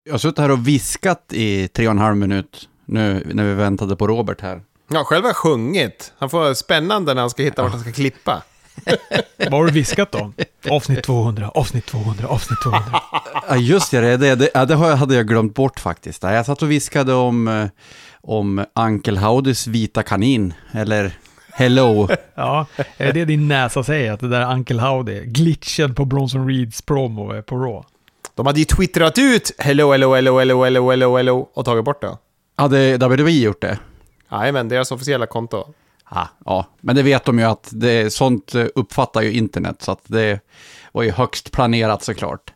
Jag har suttit här och viskat i 3,5 minut nu när vi väntade på Robert här. Ja, själv har sjungit. Han får spännande när han ska hitta vart han ska klippa. Vad har du viskat då? Avsnitt 200, avsnitt 200, avsnitt 200. Ja, just det hade jag glömt bort faktiskt. Jag satt och viskade om Uncle Howdys vita kanin, eller Hello. Ja, är det din näsa säger, att det där Uncle Howdy, glitchen på Bronson Reeds promo på Raw? De hade ju twittrat ut hello och tagit bort det. Hade WWE gjort det? Nej, men deras officiella konto. Ja, men det vet de ju att sånt uppfattar ju internet, så att det var ju högst planerat såklart.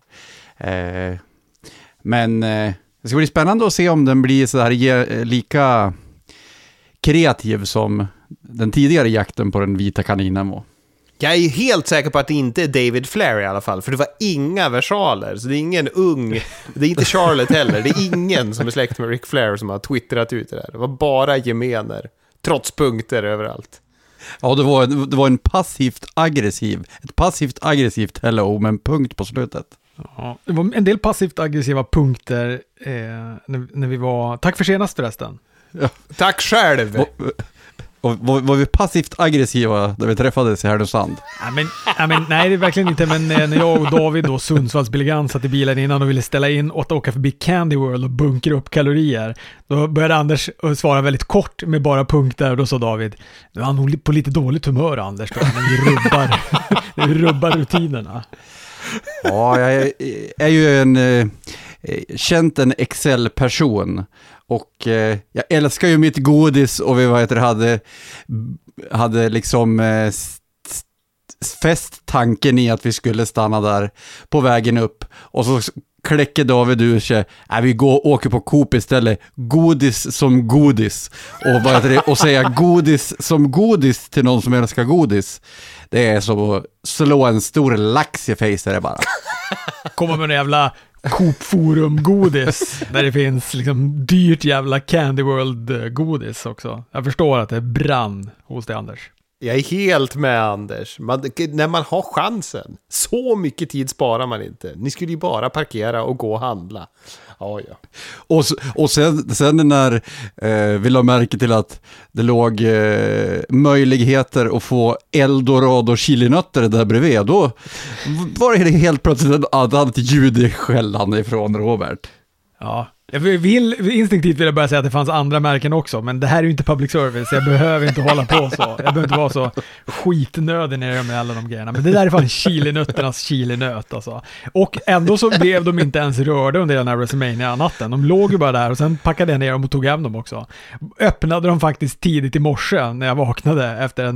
Men det ska bli spännande att se om den blir så här lika kreativ som den tidigare jakten på den vita kaninen var. Jag är ju helt säker på att det inte är David Flair i alla fall, för det var inga versaler, så det är ingen ung, det är inte Charlotte heller, det är ingen som är släkt med Ric Flair som har twittrat ut det där. Det var bara gemener, trots punkter överallt. Ja, det var ett passivt aggressivt hello med en punkt på slutet. Ja, det var en del passivt aggressiva punkter när vi var... Tack för senast förresten. Ja. Tack själv! Var vi passivt aggressiva när vi träffades i Härnösand? Nej, det är verkligen inte. Men när jag och David och Sundsvalls Bilegan satt i bilen innan och ville ställa in och åka förbi Candy World och bunkra upp kalorier, då började Anders svara väldigt kort med bara punkter, och då sa David: nu är han nog på lite dåligt humör, Anders, då, men vi rubbar rutinerna. Ja, jag är ju en Excel-person. Och jag älskar ju mitt godis, och vi hade liksom fäst tanken i att vi skulle stanna där på vägen upp. Och så kläcker David ur sig: vi åker på Coop istället. Godis som godis. Och säga godis som godis till någon som älskar godis, det är som att slå en stor lax i face, det bara. Kommer med en jävla Coop Forum-godis där det finns liksom dyrt jävla Candy World-godis också. Jag förstår att det brann hos dig, Anders. Jag är helt med Anders. När man har chansen. Så mycket tid sparar man inte. Ni skulle ju bara parkera och gå och handla. Ja. Och sen när vi la märke till att det låg möjligheter att få Eldorado chilinötter där bredvid, då var det helt plötsligt ett annat ljud i skällan ifrån Robert. Ja, instinktivt vill jag börja säga att det fanns andra märken också, men det här är ju inte public service, jag behöver inte hålla på så. Jag behöver inte vara så skitnödig när jag gör med alla de grejerna. Men det där är fan chilinötternas chilinöt alltså. Och ändå så blev de inte ens rörda under den här WrestleMania-natten. De låg ju bara där, och sen packade jag ner dem och tog hem dem också. Öppnade dem faktiskt tidigt i morse när jag vaknade efter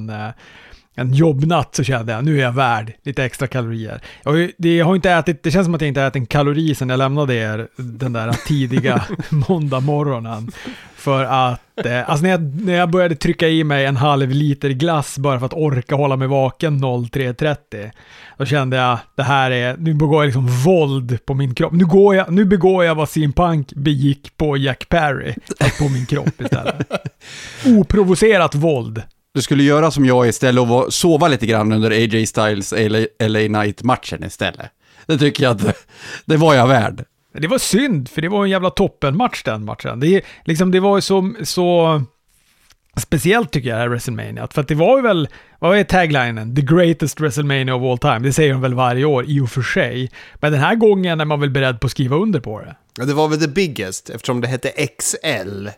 en jobbnatt, så kände jag, nu är jag värd lite extra kalorier. Jag har inte ätit, det känns som att jag inte ätit en kalori sedan jag lämnade er den där tidiga måndag morgonen. För att, alltså när jag började trycka i mig en halv liter glass bara för att orka hålla mig vaken 03.30, då kände jag, nu begår jag liksom våld på min kropp. Nu begår jag vad CM Punk begick på Jack Perry, på min kropp istället. Oprovocerat våld. Du skulle göra som jag istället och sova lite grann under AJ Styles LA Knight-matchen istället. Det tycker jag att det var jag värd. Det var synd, för det var en jävla toppenmatch den matchen. Det var ju så speciellt tycker jag, WrestleMania. För att det var ju väl, vad är taglinen? The greatest WrestleMania of all time. Det säger de väl varje år i och för sig. Men den här gången är man väl beredd på att skriva under på det. Ja, det var väl the biggest, eftersom det hette XL.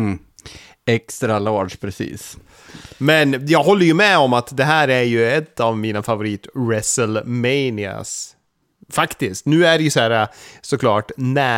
Extra large, precis. Men jag håller ju med om att det här är ju ett av mina favorit WrestleManias. Faktiskt. Nu är det ju så här, såklart,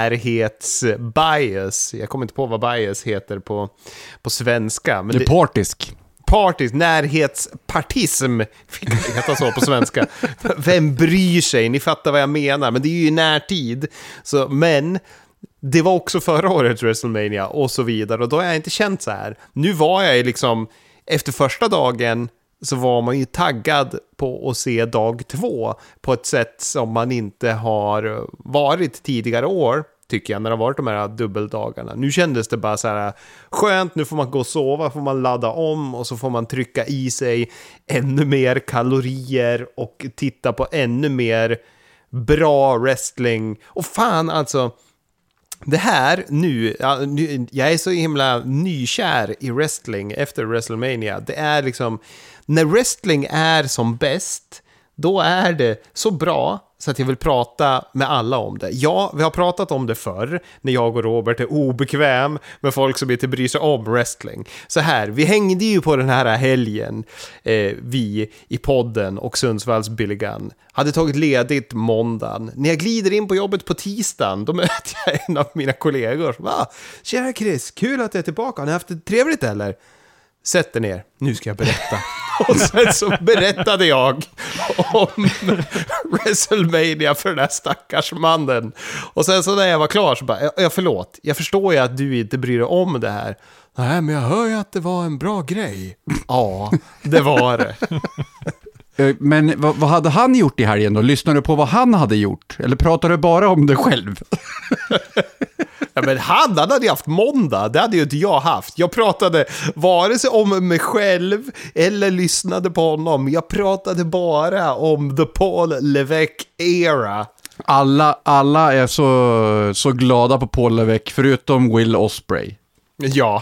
närhetsbias. Jag kommer inte på vad bias heter på svenska. Men det är partisk. Partisk, närhetspartism fick det heta så på svenska. Vem bryr sig? Ni fattar vad jag menar. Men det är ju i närtid. Men det var också förra årets WrestleMania och så vidare. Och då har jag inte känt så här. Nu var jag liksom, efter första dagen så var man ju taggad på att se dag 2 på ett sätt som man inte har varit tidigare år, tycker jag, när det har varit de här dubbeldagarna. Nu kändes det bara så här skönt, nu får man gå och sova, får man ladda om och så får man trycka i sig ännu mer kalorier och titta på ännu mer bra wrestling. Och fan alltså, Det här nu, jag är så himla nykär i wrestling efter WrestleMania. Det är liksom, när wrestling är som bäst, då är det så bra så att jag vill prata med alla om det. Ja, vi har pratat om det förr, när jag och Robert är obekväm med folk som inte bryr sig om wrestling. Så här, vi hängde ju på den här helgen, vi i podden och Sundsvalls Billy Gunn hade tagit ledigt måndagen. När jag glider in på jobbet på tisdagen, då möter jag en av mina kollegor som bara, tjena Chris, kul att du är tillbaka, har ni haft det trevligt eller? Sätt dig ner, nu ska jag berätta. Och sen så berättade jag om WrestleMania för den här stackars mannen. Och sen så när jag var klar så bara, förlåt, jag förstår ju att du inte bryr dig om det här. Nej, men jag hör ju att det var en bra grej. Ja, det var det. Men vad hade han gjort i helgen då? Lyssnade du på vad han hade gjort? Eller pratar du bara om det själv? Ja, men han hade ju haft måndag, det hade ju inte jag haft. Jag pratade vare sig om mig själv eller lyssnade på honom. Jag pratade bara om the Paul Levesque-era. Alla är så glada på Paul Levesque, förutom Will Ospreay. Ja.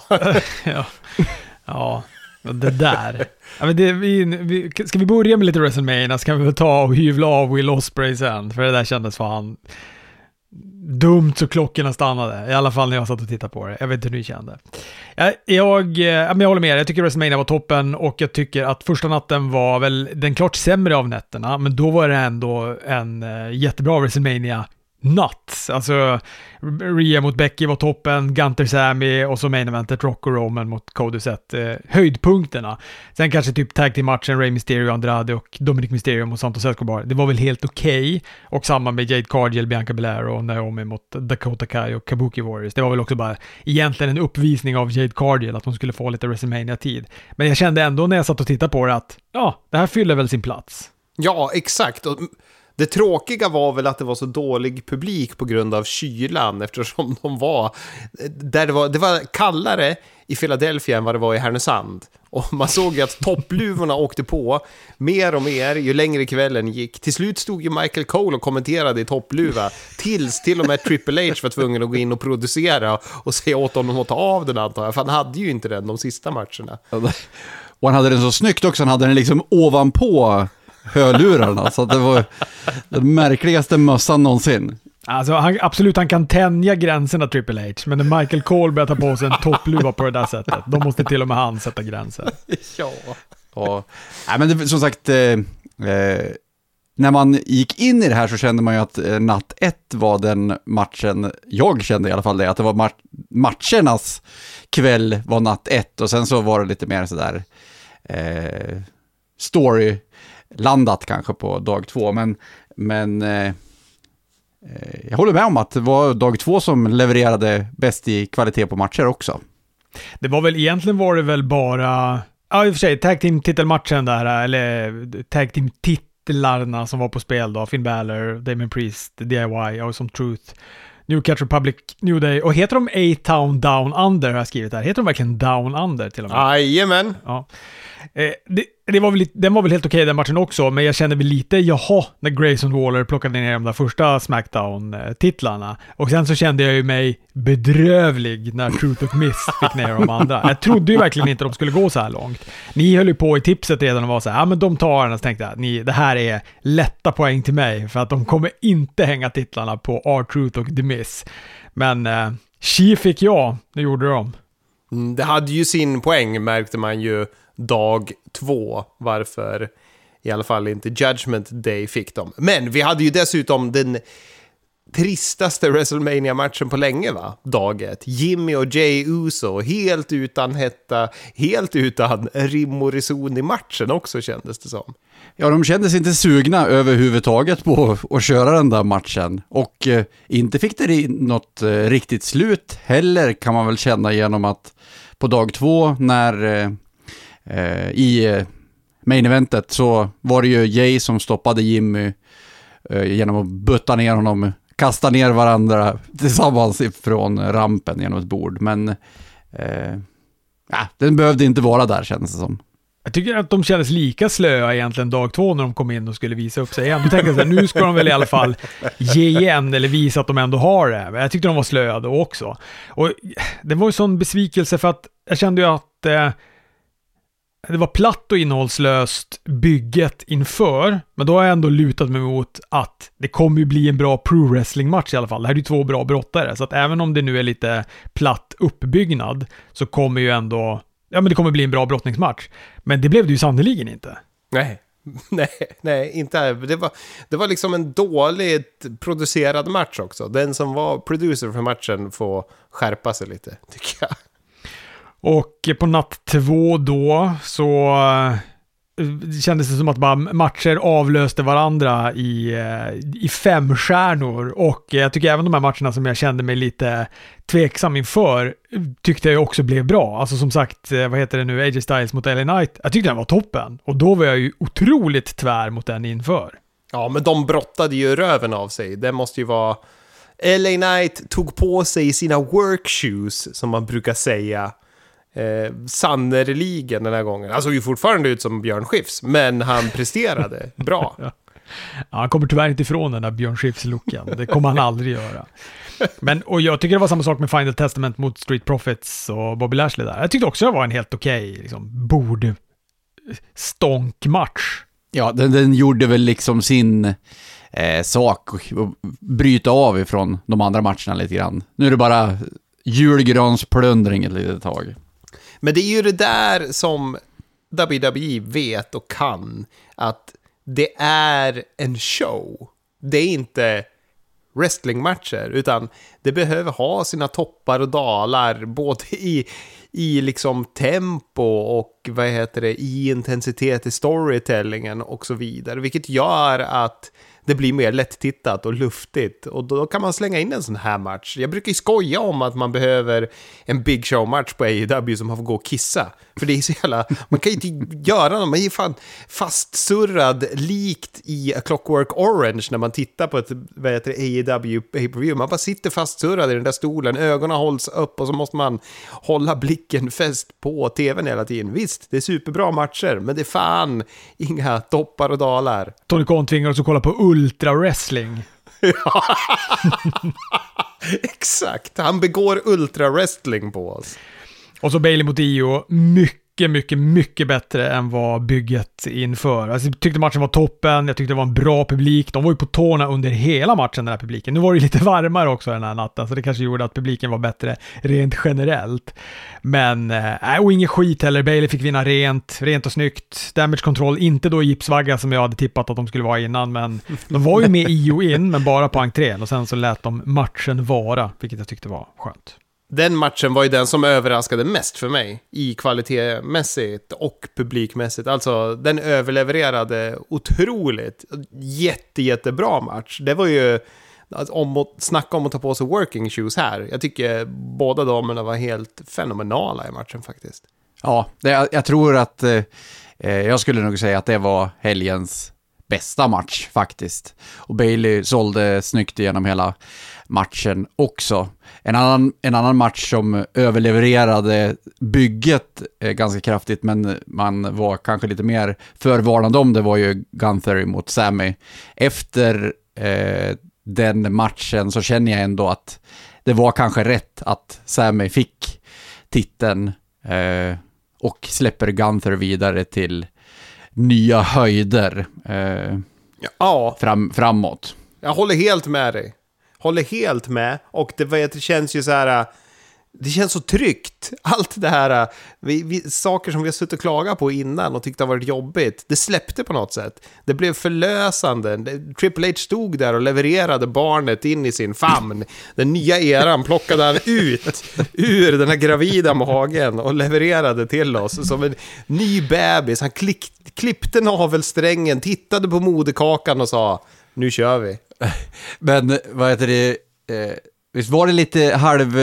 Ja, det där. Ja, men ska vi börja med lite WrestleMania, så kan vi väl ta och hyvla av Will Ospreay sen, för det där kändes fan dumt så klockorna stannade. I alla fall när jag satt och tittade på det. Jag vet inte hur ni kände. Jag håller med. Jag tycker WrestleMania var toppen, och jag tycker att första natten var väl den klart sämre av nätterna, men då var det ändå en jättebra WrestleMania nuts. Alltså Rhea mot Becky var toppen, Gunter Sammy och så main eventet Rock och Roman mot Cody Seth, höjdpunkterna. Sen kanske typ tag team matchen Rey Mysterio, Andrade och Dominic Mysterio mot Santos Escobar. Det var väl helt okej. Och samma med Jade Cargill, Bianca Belair och Naomi mot Dakota Kai och Kabuki Warriors. Det var väl också bara egentligen en uppvisning av Jade Cargill, att hon skulle få lite WrestleMania-tid. Men jag kände ändå när jag satt och tittade på det att det här fyller väl sin plats. Ja, exakt. Och det tråkiga var väl att det var så dålig publik på grund av kylan, eftersom de var där det var kallare i Philadelphia än vad det var i Härnösand. Och man såg ju att toppluvorna åkte på mer och mer ju längre kvällen gick. Till slut stod ju Michael Cole och kommenterade i toppluva, tills till och med Triple H var tvungen att gå in och producera och säga åt honom att ta av den, antar jag. För han hade ju inte den de sista matcherna. Och han hade den så snyggt också, han hade den liksom ovanpå hörlurarna, så att det var den märkligaste mössan någonsin. Alltså han kan tänja gränserna Triple H, men när Michael Cole börjar ta på sig en toppluva på det där sättet, då måste till och med han sätta gränser. Ja. Nej, men det, som sagt, när man gick in i det här så kände man ju att natt 1 var den matchen, jag kände i alla fall det, att det var matchernas kväll var natt 1, och sen så var det lite mer sådär story landat kanske på dag 2, men jag håller med om att det var dag 2 som levererade bäst i kvalitet på matcher också. Det var väl egentligen bara i och för sig tag team titelmatchen där, eller tag team titlarna som var på spel då, Finn Balor, Damien Priest, DIY, Awesome Truth, New Catch Republic, New Day, och heter de A-Town Down Under, har jag skrivit här. Heter de verkligen Down Under till och med? Jajamän. Ja. Den var väl helt okej den matchen också, men jag kände väl lite när Grayson Waller plockade ner de där första SmackDown-titlarna, och sen så kände jag ju mig bedrövlig när Truth och Miss fick ner de andra. Jag trodde ju verkligen inte de skulle gå så här långt. Ni höll ju på i tipset redan och var så här, men de tar den, så tänkte jag, det här är lätta poäng till mig, för att de kommer inte hänga titlarna på R-Truth och The Miss. Men She fick det gjorde de. Det hade ju sin poäng, märkte man ju dag 2, varför i alla fall inte Judgment Day fick dem. Men vi hade ju dessutom den tristaste WrestleMania-matchen på länge, va? Dag 1. Jimmy och Jey Uso, helt utan hetta, helt utan rim och reson i matchen också, kändes det som. Ja, de kändes inte sugna överhuvudtaget på att köra den där matchen. Och inte fick det något riktigt slut heller, kan man väl känna, genom att på dag 2 när i main eventet så var det ju Jay som stoppade Jimmy genom att butta ner honom, kasta ner varandra tillsammans från rampen genom ett bord. Men den behövde inte vara där, känns det som. Jag tycker att de kändes lika slöa egentligen dag 2 när de kom in och skulle visa upp sig igen. Då tänkte jag så här, nu ska de väl i alla fall ge igen eller visa att de ändå har det. Men jag tyckte de var slöa då också. Och det var ju sån besvikelse för att jag kände ju att det var platt och innehållslöst bygget inför. Men då har jag ändå lutat mig mot att det kommer ju bli en bra pro-wrestling-match i alla fall. Det här är ju 2 bra brottare. Så att även om det nu är lite platt uppbyggnad så kommer ju ändå... Ja, men det kommer bli en bra brottningsmatch. Men det blev det ju sannoliken inte. Nej, inte. Det var liksom en dåligt producerad match också. Den som var producer för matchen får skärpa sig lite, tycker jag. Och på natt 2 då så kändes det som att bara matcher avlöste varandra i 5 stjärnor. Och jag tycker även de här matcherna som jag kände mig lite tveksam inför tyckte jag också blev bra. Alltså som sagt, vad heter det nu? AJ Styles mot LA Knight. Jag tyckte den var toppen. Och då var jag ju otroligt tvär mot den inför. Ja, men de brottade ju röven av sig. Det måste ju vara... LA Knight tog på sig sina work shoes, som man brukar säga. Sannerligen den här gången. Alltså ju fortfarande ut som Björn Skifs, men han presterade bra. Ja, han kommer tyvärr inte ifrån den där Björn Skifs-looken. Det kommer han aldrig göra. Och jag tycker det var samma sak med Final Testament mot Street Profits och Bobby Lashley där. Jag tyckte också det var en helt okej liksom, bordstånkmatch. Ja, den gjorde väl liksom sin sak att bryta av ifrån de andra matcherna lite grann. Nu är det bara julgransplundring ett litet tag. Men det är ju det där som WWE vet och kan, att det är en show. Det är inte wrestlingmatcher, utan det behöver ha sina toppar och dalar både i liksom tempo och i intensitet i storytellingen och så vidare, vilket gör att det blir mer lätt-tittat och luftigt. Och då kan man slänga in en sån här match. Jag brukar ju skoja om att man behöver en Big Show-match på AEW som man får gå och kissa. För det är så jävla... Man kan ju inte göra något. Man är ju fan fastsurrad likt i A Clockwork Orange när man tittar på ett AEW pay-per-view. Man bara sitter fastsurrad i den där stolen. Ögonen hålls upp och så måste man hålla blicken fäst på tvn hela tiden. Visst, det är superbra matcher, men det är fan inga toppar och dalar. Tony Khan tvingar oss att kolla på ultra-wrestling. Ja. Exakt, han begår ultra-wrestling på oss. Och så Bailey mot Io, mycket bättre än vad bygget inför. Alltså, jag tyckte matchen var toppen, jag tyckte det var en bra publik. De var ju på tårna under hela matchen, den här publiken. Nu var det lite varmare också den här natten, så det kanske gjorde att publiken var bättre rent generellt. Men, och ingen skit heller. Bailey fick vinna rent och snyggt. Damage control, inte då gipsvagga som jag hade tippat att de skulle vara innan, men de var ju med Io in, men bara på entrén. Och sen så lät de matchen vara, vilket jag tyckte var skönt. Den matchen var ju den som överraskade mest för mig i kvalitetsmässigt och publikmässigt. Alltså, den överlevererade otroligt. Jättebra match. Det var ju snacka om att ta på sig working shoes här. Jag tycker båda damerna var helt fenomenala i matchen faktiskt. Ja, jag tror att jag skulle nog säga att det var helgens bästa match faktiskt. Och Bailey sålde snyggt igenom hela matchen också. En annan match som överlevererade bygget ganska kraftigt, men man var kanske lite mer förvarnad om det, var ju Gunther mot Sammy. Efter den matchen så känner jag ändå att det var kanske rätt att Sammy fick titeln och släpper Gunther vidare till nya höjder framåt. Jag håller helt med dig. Och det känns ju så här, det känns så tryggt. Allt det här, saker som vi har suttit och klagat på innan och tyckte har varit jobbigt, det släppte på något sätt. Det blev förlösande. Triple H stod där och levererade barnet in i sin famn. Den nya eran plockade han ut ur den här gravida magen och levererade till oss som en ny bebis. Han klippte navelsträngen, tittade på moderkakan och sa, nu kör vi. Men vad heter det? Visst var det lite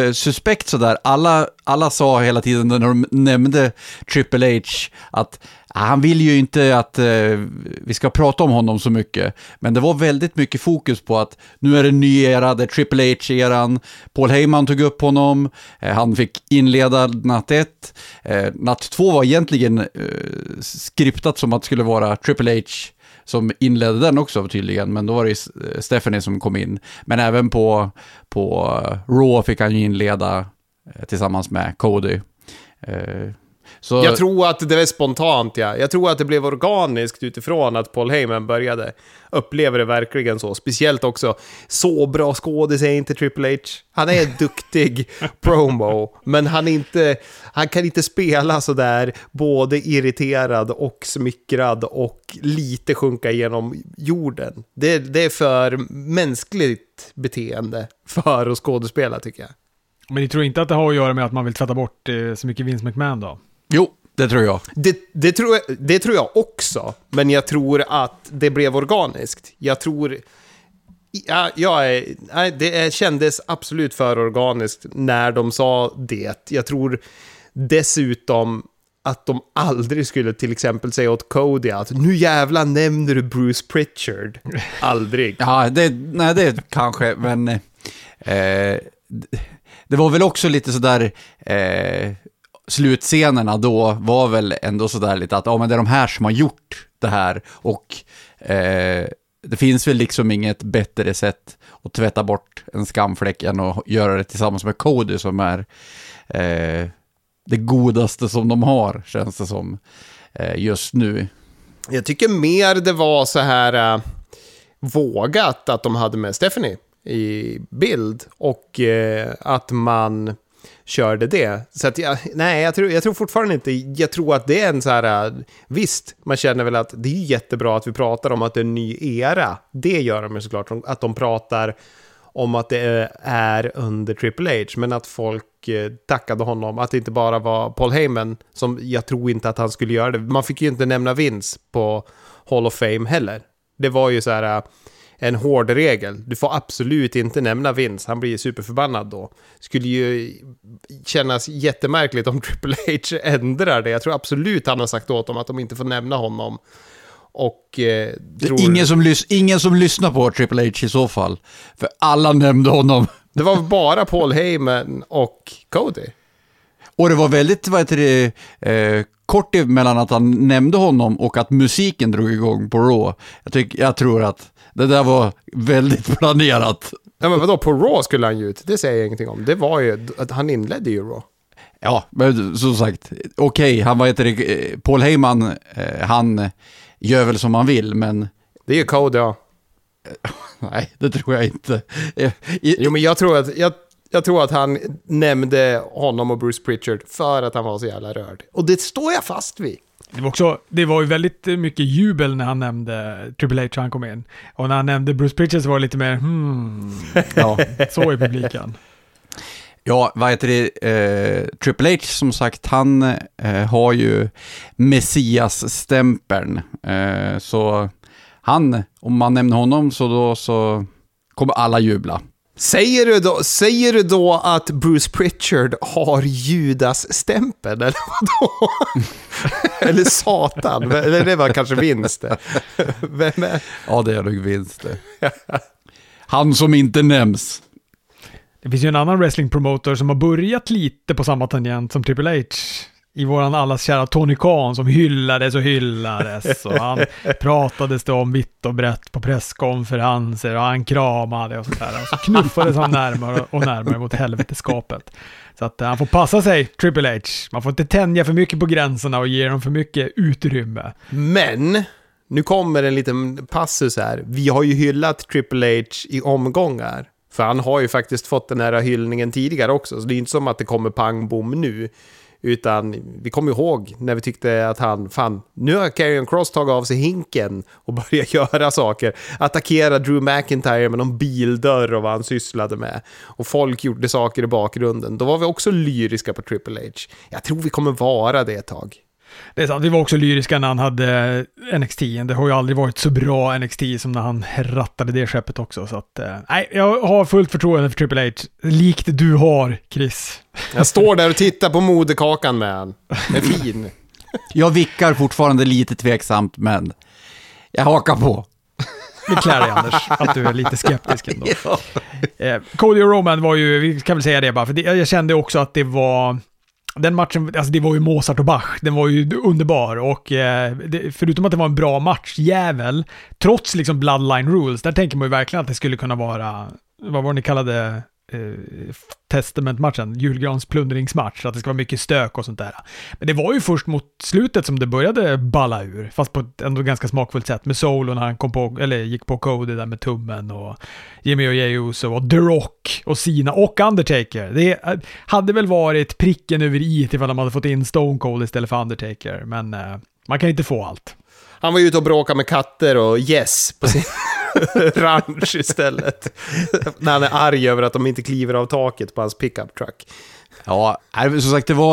halvsuspekt sådär? Alla sa hela tiden när de nämnde Triple H att Han vill ju inte att vi ska prata om honom så mycket, men det var väldigt mycket fokus på att nu är det en ny era, det är Triple H-eran. Paul Heyman tog upp honom, han fick inleda natt 1. Natt 2 var egentligen skriptat som att det skulle vara Triple H som inledde den också tydligen, men då var det Stephanie som kom in. Men även på Raw fick han ju inleda tillsammans med Cody. Så... Jag tror att det var spontant, ja. Jag tror att det blev organiskt utifrån att Paul Heyman började. Upplever det verkligen så. Speciellt också, så bra skådis är inte Triple H. Han är en duktig promo, men han kan inte spela så där både irriterad och smickrad och lite sjunka genom jorden. Det är för mänskligt beteende för att skådespela, tycker jag. Men ni tror inte att det har att göra med att man vill tvätta bort så mycket Vince McMahon då? Jo, det tror jag. Det tror jag också. Men jag tror att det blev organiskt. Jag tror... det kändes absolut för organiskt när de sa det. Jag tror dessutom att de aldrig skulle till exempel säga åt Cody att nu jävla nämner du Bruce Pritchard. Aldrig. Ja, det kanske, men... det var väl också lite sådär... slutscenerna då var väl ändå sådär lite att men det är de här som har gjort det här, och det finns väl liksom inget bättre sätt att tvätta bort en skamfläck än att göra det tillsammans med Cody, som är det godaste som de har, känns det som just nu. Jag tycker mer det var så här vågat att de hade med Stephanie i bild, och att man körde det. Så att jag tror fortfarande inte, jag tror att det är en så här, visst, man känner väl att det är jättebra att vi pratar om att det är en ny era. Det gör de såklart, att de pratar om att det är under Triple H, men att folk tackade honom, att det inte bara var Paul Heyman, som jag tror inte att han skulle göra det. Man fick ju inte nämna Vince på Hall of Fame heller. Det var ju så här en hård regel. Du får absolut inte nämna Vince. Han blir superförbannad då. Skulle ju kännas jättemärkligt om Triple H ändrar det. Jag tror absolut han har sagt åt dem att de inte får nämna honom. Och tror... ingen som lyssnar på Triple H i så fall. För alla nämnde honom. Det var bara Paul Heyman och Cody. Och det var väldigt kort mellan att han nämnde honom och att musiken drog igång på Raw. Jag tror att det där var väldigt planerat. Ja, men vadå, på Raw skulle han ju ut? Det säger jag ingenting om. Det var ju att han inledde ju Raw. Ja, men som sagt, okej, Paul Heyman, han gör väl som han vill, men... Det är ju Cody, ja. Nej, det tror jag inte. Jo, men jag tror att han nämnde honom och Bruce Pritchard för att han var så jävla rörd. Och det står jag fast vid. Det var ju väldigt mycket jubel när han nämnde Triple H, han kom in. Och när han nämnde Bruce Pritchard så var det lite mer ja, så i publiken. Ja, vad heter det? Triple H, som sagt, han har ju Messias-stämpeln. Så om man nämner honom så kommer alla jubla. Säger du då att Bruce Pritchard har Judas-stämpel, eller vadå? Eller Satan, eller det var kanske vinst. Vem är? Ja, det är nog vinst. Han som inte nämns. Det finns ju en annan wrestling-promoter som har börjat lite på samma tangent som Triple H. I våran allas kära Tony Khan, som hyllades. Och han pratades det om vitt och brett på presskonferenser, och han kramade och sådär. Och så knuffades han närmare och närmare mot helveteskapet. Så att han får passa sig, Triple H. Man får inte tänja för mycket på gränserna och ge dem för mycket utrymme. Men nu kommer en liten passus här. Vi har ju hyllat Triple H i omgångar. För han har ju faktiskt fått den här hyllningen tidigare också. Så det är inte som att det kommer pang bom nu. Utan vi kommer ihåg när vi tyckte att nu har Karrion Kross tagit av sig hinken och börjat göra saker. Attackera Drew McIntyre med någon bildörr och vad han sysslade med. Och folk gjorde saker i bakgrunden. Då var vi också lyriska på Triple H. Jag tror vi kommer vara det ett tag. Det är sant, vi var också lyriska när han hade NXT. Det har ju aldrig varit så bra NXT som när han rattade det skeppet också. Så att, jag har fullt förtroende för Triple H. Likt du har, Chris. Jag står där och tittar på moderkakan med han. Den är fin. Jag vickar fortfarande lite tveksamt, men jag hakar på. Det klär dig, Anders, att du är lite skeptisk ändå. Ja. Cody och Roman var ju, vi kan väl säga det bara, för jag kände också att det var... Den matchen, alltså det var ju Mozart och Bach, den var ju underbar och förutom att det var en bra match, jävel, trots liksom Bloodline Rules, där tänker man ju verkligen att det skulle kunna vara, vad var det ni kallade Testament-matchen, julgransplundringsmatch, att det ska vara mycket stök och sånt där. Men det var ju först mot slutet som det började balla ur, fast på ett ändå ganska smakfullt sätt, med Solo när han kom på, eller gick på Cody där med tummen, och Jimmy och Jey Uso och The Rock och Cena och Undertaker. Det hade väl varit pricken över i ifall de hade fått in Stone Cold istället för Undertaker, men man kan inte få allt. Han var ju ute och bråkade med katter och på sin ranch istället. När han är arg över att de inte kliver av taket på hans pickup truck. Ja, som sagt, det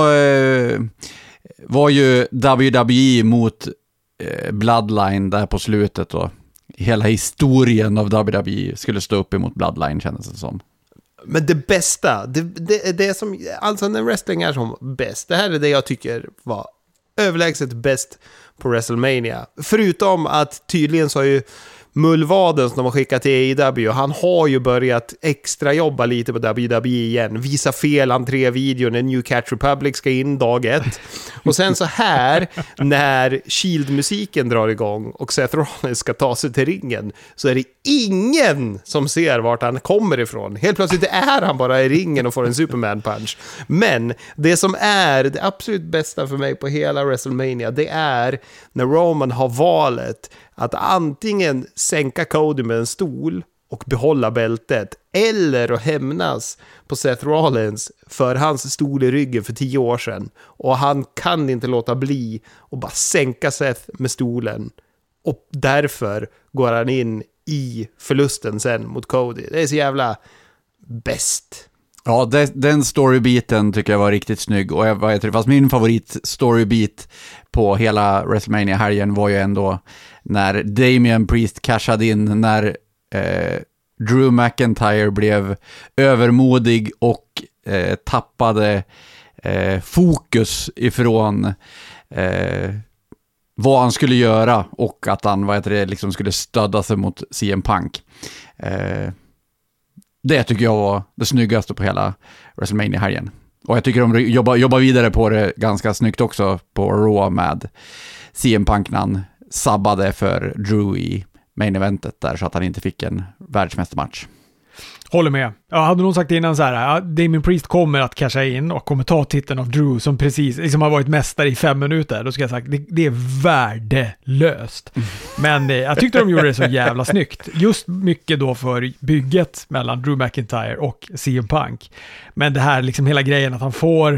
var ju WWE mot Bloodline där på slutet då. Hela historien av WWE skulle stå upp emot Bloodline, kändes det som. Men det bästa, det som, alltså när wrestling är som bäst, det här är det jag tycker var överlägset bäst på WrestleMania. Förutom att tydligen så har ju Mullvaden som de har skickat till AEW, han har ju börjat extra jobba lite på WWE igen. Visa fel entré-videon när New Catch Republic ska in dag 1. Och sen så här, när Shield-musiken drar igång och Seth Rollins ska ta sig till ringen, så är det ingen som ser vart han kommer ifrån. Helt plötsligt är han bara i ringen och får en Superman-punch. Men det som är det absolut bästa för mig på hela WrestleMania, det är när Roman har valet att antingen sänka Cody med en stol och behålla bältet, eller att hämnas på Seth Rollins för hans stol i ryggen för 10 år sedan. Och han kan inte låta bli och bara sänka Seth med stolen. Och därför går han in i förlusten sen mot Cody. Det är så jävla bäst. Ja, den storybiten tycker jag var riktigt snygg. Och fast min favorit storybit på hela WrestleMania-helgen var ju ändå när Damian Priest cashade in, när Drew McIntyre blev övermodig och tappade fokus ifrån vad han skulle göra, och att han liksom skulle stödda sig mot CM Punk. Det tycker jag var det snyggaste på hela WrestleMania-helgen. Och jag tycker de jobbar vidare på det ganska snyggt också på Raw med CM Punk när han sabbade för Drew i main eventet där så att han inte fick en världsmästermatch. Håller med. Jag hade nog sagt innan så här, Damien Priest kommer att casha in och kommer ta titeln av Drew som precis liksom har varit mästare i 5 minuter. Då ska jag sagt, det är värdelöst. Men jag tyckte de gjorde det så jävla snyggt. Just mycket då för bygget mellan Drew McIntyre och CM Punk. Men det här liksom hela grejen att han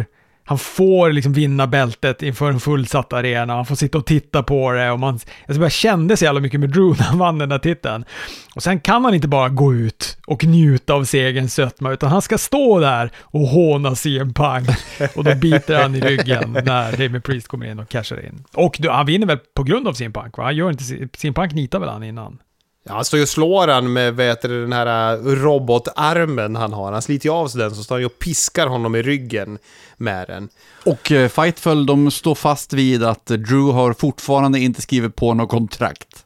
får liksom vinna bältet inför en fullsatt arena. Han får sitta och titta på det. Och jag bara kände så jävla mycket med Drew när han vann den där titeln. Och sen kan han inte bara gå ut och njuta av segerns sötma, utan han ska stå där och håna CM Punk. Och då biter han i ryggen när Damien Priest kommer in och cashar in. Och han vinner väl på grund av CM Punk, va? Han gör inte, CM Punk nitar väl han innan. Ja, han står ju och slår han med den här robotarmen han har. Han sliter ju av sig den, så står han ju och piskar honom i ryggen med den. Och Fightful, de står fast vid att Drew har fortfarande inte skrivit på något kontrakt.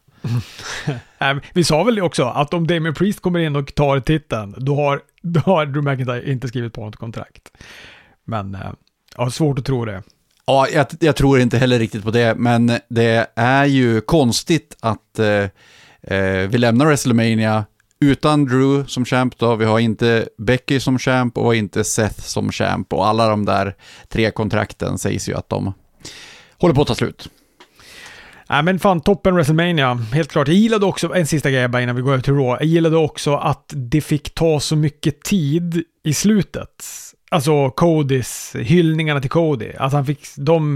Vi sa väl också att om Damien Priest kommer in och tar titeln, då har Drew McIntyre inte skrivit på något kontrakt. Men ja, svårt att tro det. Ja, jag tror inte heller riktigt på det, men det är ju konstigt att vi lämnar WrestleMania utan Drew som champ då. Vi har inte Becky som champ och inte Seth som champ, och alla de där 3 kontrakten sägs ju att de håller på att ta slut. Nej, men fan, toppen WrestleMania, helt klart. Jag gillade också, en sista grej bara innan vi går över till Raw, jag gillade också att det fick ta så mycket tid i slutet. Alltså Codys, hyllningarna till Cody, att han fick,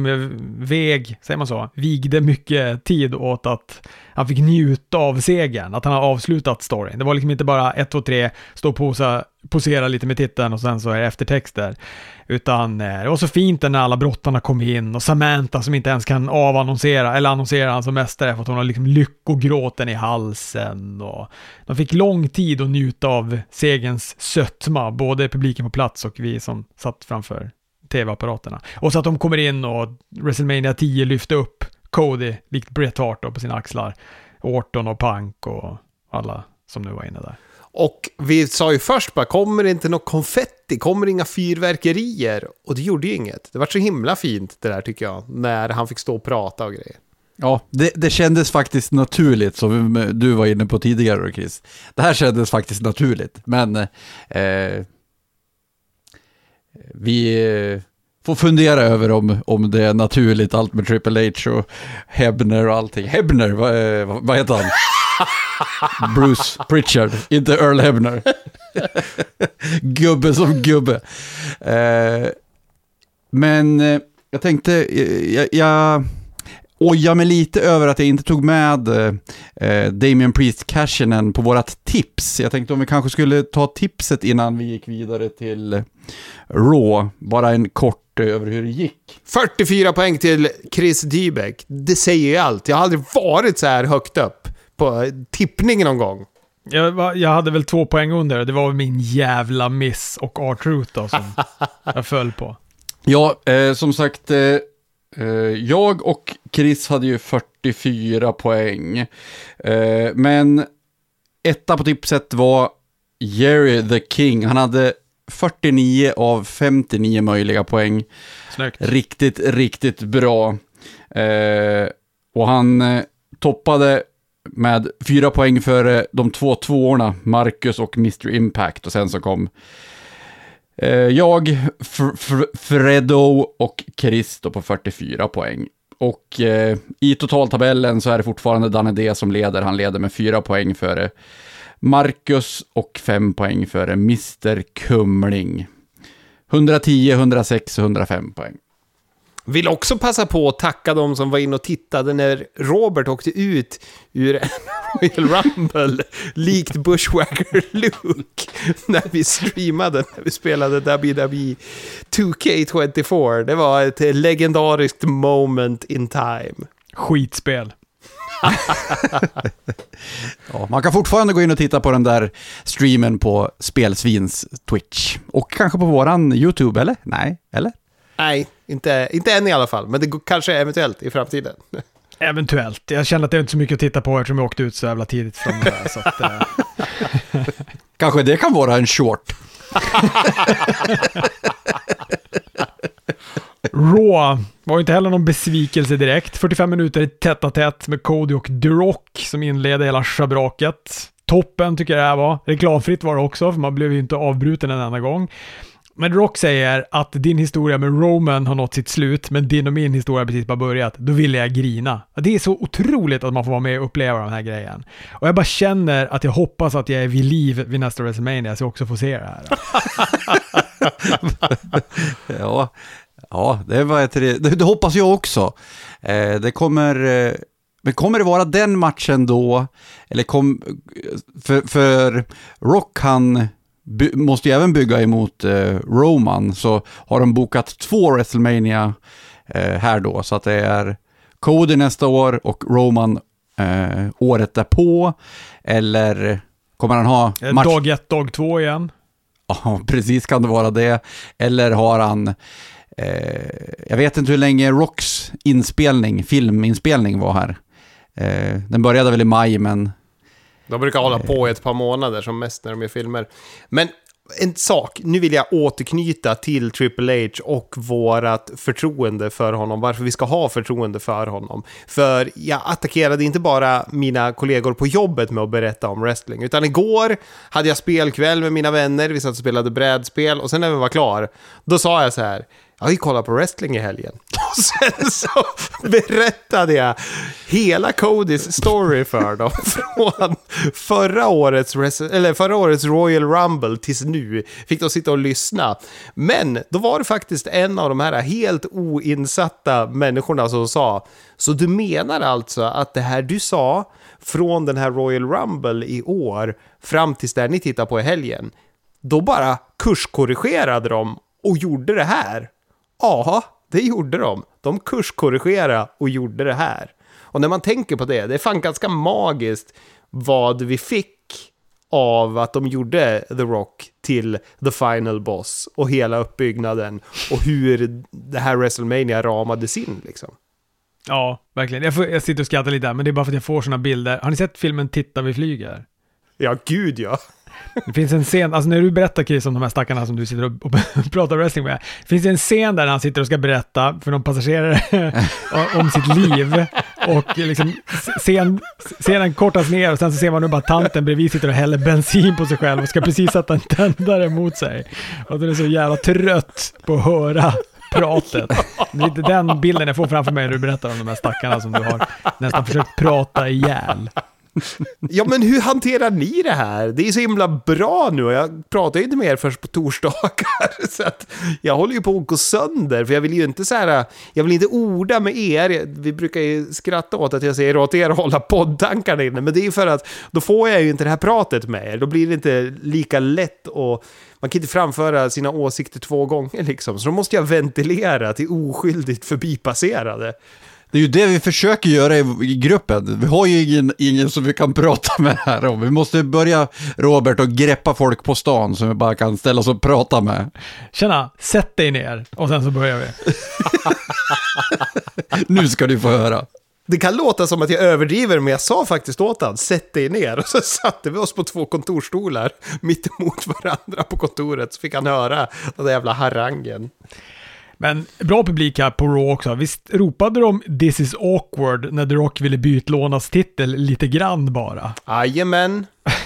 säger man så, vigde mycket tid åt att han fick njuta av segern, att han har avslutat storyn. Det var liksom inte bara 1, 2, 3, stå och posera lite med titeln och sen så är det eftertexter. Utan det var så fint när alla brottarna kom in och Samantha som inte ens kan annonsera han som mästare för att hon har liksom lyckogråten i halsen, och de fick lång tid att njuta av segerns sötma, både publiken på plats och vi som satt framför tv-apparaterna. Och så att de kommer in och WrestleMania 10 lyfter upp Cody likt Bret Hart då, på sina axlar. Orton och Punk och alla som nu var inne där. Och vi sa ju först bara, kommer det inte något konfetti? Kommer det inga fyrverkerier? Och det gjorde ju inget. Det var så himla fint det där tycker jag, när han fick stå och prata och grejer. Ja, det kändes faktiskt naturligt, som du var inne på tidigare, Chris. Det här kändes faktiskt naturligt, men vi får fundera över om det är naturligt, allt med Triple H och Hebner och allting. Hebner, vad heter han? Bruce Pritchard, inte Earl Hebner. Gubbe som gubbe. Men jag tänkte, jag ojar mig lite över att jag inte tog med Damian Priest cashen på vårat tips. Jag tänkte om vi kanske skulle ta tipset innan vi gick vidare till Raw. Bara en kort över hur det gick. 44 poäng till Chris Dybeck. Det säger ju allt. Jag har aldrig varit så här högt upp på tippning någon gång. Jag hade väl 2 poäng under. Det var min jävla miss och R-Truth då som jag föll på. Ja, som sagt, jag och Chris hade ju 44 poäng. Men etta på tipset var Jerry the King. Han hade 49 av 59 möjliga poäng. Snyggt. Riktigt, riktigt bra. Och han toppade med 4 poäng för de 2 tvåorna, Marcus och Mr. Impact. Och sen så kom jag, Fredo och Chris på 44 poäng. Och i totaltabellen så är det fortfarande Danne D som leder. Han leder med 4 poäng före Marcus och 5 poäng före Mr. Kumling. 110, 106 och 105 poäng. Vill också passa på att tacka de som var in och tittade när Robert åkte ut ur Royal Rumble likt Bushwhacker Luke när vi streamade, när vi spelade WWE 2K24. Det var ett legendariskt moment in time. Skitspel. Ja, man kan fortfarande gå in och titta på den där streamen på Spelsvins Twitch. Och kanske på våran YouTube, eller? Nej, eller? Nej, inte än i alla fall. Men det kanske eventuellt i framtiden. Eventuellt. Jag känner att det är inte så mycket att titta på eftersom jag åkte ut så jävla tidigt från det där. Så att, Kanske det kan vara en short. Raw var inte heller någon besvikelse direkt. 45 minuter tätt a tätt med Cody och The Rock som inledde hela schabraket. Toppen tycker jag det här var. Reklamfritt var det också, för man blev ju inte avbruten en enda gång. Men Rock säger att din historia med Roman har nått sitt slut, men din och min historia precis bara börjat. Då ville jag grina. Det är så otroligt att man får vara med och uppleva den här grejen. Och jag bara känner att jag hoppas att jag är vid liv vid nästa WrestleMania så jag också får se det här. Ja, det hoppas jag också. Det kommer... Men kommer det vara den matchen då? Eller för Rock, han måste ju även bygga emot Roman, så har de bokat 2 WrestleMania här då, så att det är Cody nästa år och Roman året därpå, eller kommer han ha match? Dag 1, dag 2 igen? Ja, precis, kan det vara det. Eller har han jag vet inte hur länge Rocks filminspelning var här. Den började väl i maj, men De brukar hålla på i ett par månader som mest när de gör filmer. Men en sak, nu vill jag återknyta till Triple H och vårat förtroende för honom. Varför vi ska ha förtroende för honom. För jag attackerade inte bara mina kollegor på jobbet med att berätta om wrestling. Utan igår hade jag spelkväll med mina vänner. Vi satt och spelade brädspel. Och sen när vi var klar, då sa jag så här: jag har ju kollat på wrestling i helgen. Och sen så berättade jag hela Codys story för dem. Från förra årets Royal Rumble tills nu. Fick de sitta och lyssna. Men då var det faktiskt en av de här helt oinsatta människorna som sa: så du menar alltså att det här du sa från den här Royal Rumble i år fram tills där ni tittar på i helgen, då bara kurskorrigerade de och gjorde det här? Ja, det gjorde de. De kurskorrigerade och gjorde det här. Och när man tänker på det, det är fan ganska magiskt vad vi fick av att de gjorde The Rock till The Final Boss och hela uppbyggnaden och hur det här WrestleMania ramades in liksom. Ja, verkligen. Jag sitter och skrattar lite där, men det är bara för att jag får såna bilder. Har ni sett filmen Titta vi flyger? Ja, gud ja. Det finns en scen, alltså när du berättar, Chris, om de här stackarna som du sitter och pratar wrestling med, finns det en scen där han sitter och ska berätta för någon passagerare om sitt liv, och liksom scenen kortas ner och sen så ser man nu bara tanten bredvid sitter och häller bensin på sig själv och ska precis sätta en tändare mot sig, och den är så jävla trött på att höra pratet. Det är lite den bilden jag får framför mig när du berättar om de här stackarna som du har nästan försökt prata ihjäl. Ja, men hur hanterar ni det här? Det är så himla bra nu och jag pratar ju inte mer först på torsdagar så att jag håller ju på att gå sönder, för jag vill ju inte så här, jag vill inte orda med er. Vi brukar ju skratta åt att jag säger åt er att hålla poddtankarna inne, men det är ju för att då får jag ju inte det här pratet med er. Då blir det inte lika lätt och man kan inte framföra sina åsikter 2 gånger liksom, så då måste jag ventilera till oskyldigt förbipasserade. Det är ju det vi försöker göra i gruppen. Vi har ju ingen som vi kan prata med här om. Vi måste börja, Robert, och greppa folk på stan som vi bara kan ställa oss och prata med. Tjena, sätt dig ner och sen så börjar vi. Nu ska du få höra. Det kan låta som att jag överdriver, men jag sa faktiskt åt han, sätt dig ner. Och så satte vi oss på 2 kontorstolar mitt emot varandra på kontoret, så fick han höra den där jävla harangen. Men bra publik här på Raw också. Visst ropade de "This is awkward" när The Rock ville bytlånas titel lite grann bara? Jajamän.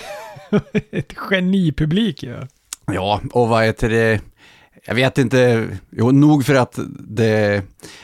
Ett genipublik ju. Ja, och vad heter det? Jag vet inte, nog för att det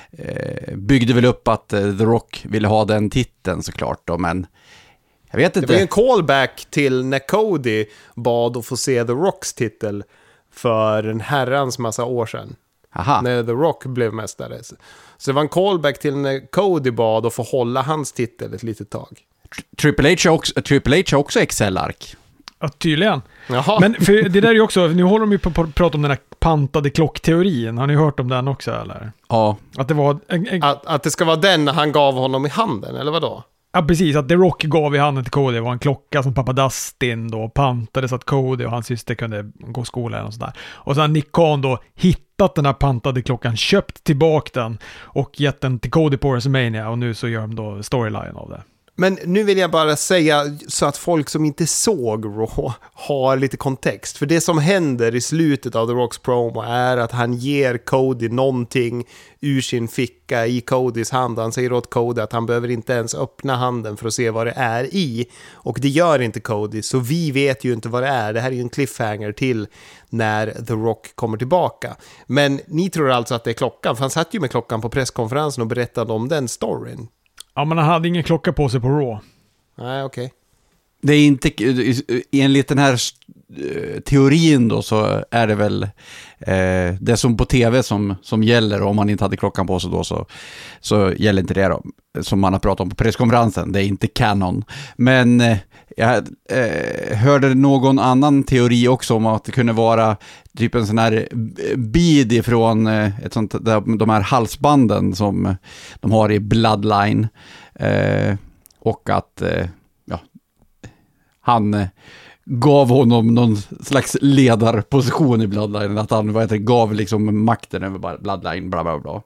byggde väl upp att The Rock ville ha den titeln såklart då, men jag vet inte. Det var en callback till när Cody bad att få se The Rocks titel för en herrans massa år sedan. Aha. När The Rock blev mästare. Så det var en callback till när Cody bad att få hålla hans titel ett litet tag. Triple H har också Excel-ark. Ja, tydligen. Jaha. Men för det där är ju också, nu håller de ju på att prata om den här pantade klockteorin. Har ni hört om den också, eller? Ja. Att det var... Att det ska vara den han gav honom i handen, eller vad då? Ja, precis. Att The Rock gav i handen till Cody var en klocka som pappa Dustin då pantade så att Cody och hans syster kunde gå skolan och sådär. Och så har Nick Khan då hittat den här pantade klockan, köpt tillbaka den och gett den till Cody på WrestleMania, och nu så gör de då storyline av det. Men nu vill jag bara säga så att folk som inte såg Raw har lite kontext. För det som händer i slutet av The Rocks promo är att han ger Cody någonting ur sin ficka i Codys hand. Han säger åt Cody att han behöver inte ens öppna handen för att se vad det är i. Och det gör inte Cody, så vi vet ju inte vad det är. Det här är ju en cliffhanger till när The Rock kommer tillbaka. Men ni tror alltså att det är klockan, för han satt ju med klockan på presskonferensen och berättade om den storyn. Ja, men han hade ingen klocka på sig på Raw. Nej, okej. Det är inte, enligt den här teorin då, så är det väl det som på tv som gäller. Om man inte hade klockan på sig då, så gäller inte det då, som man har pratat om på presskonferensen. Det är inte canon. Men jag hörde någon annan teori också om att det kunde vara typ en sån här bid ifrån ett sånt, de här halsbanden som de har i Bloodline, och att han gav honom någon slags ledarposition i Bloodline, att han gav liksom makten över Bloodline, bla bla bla.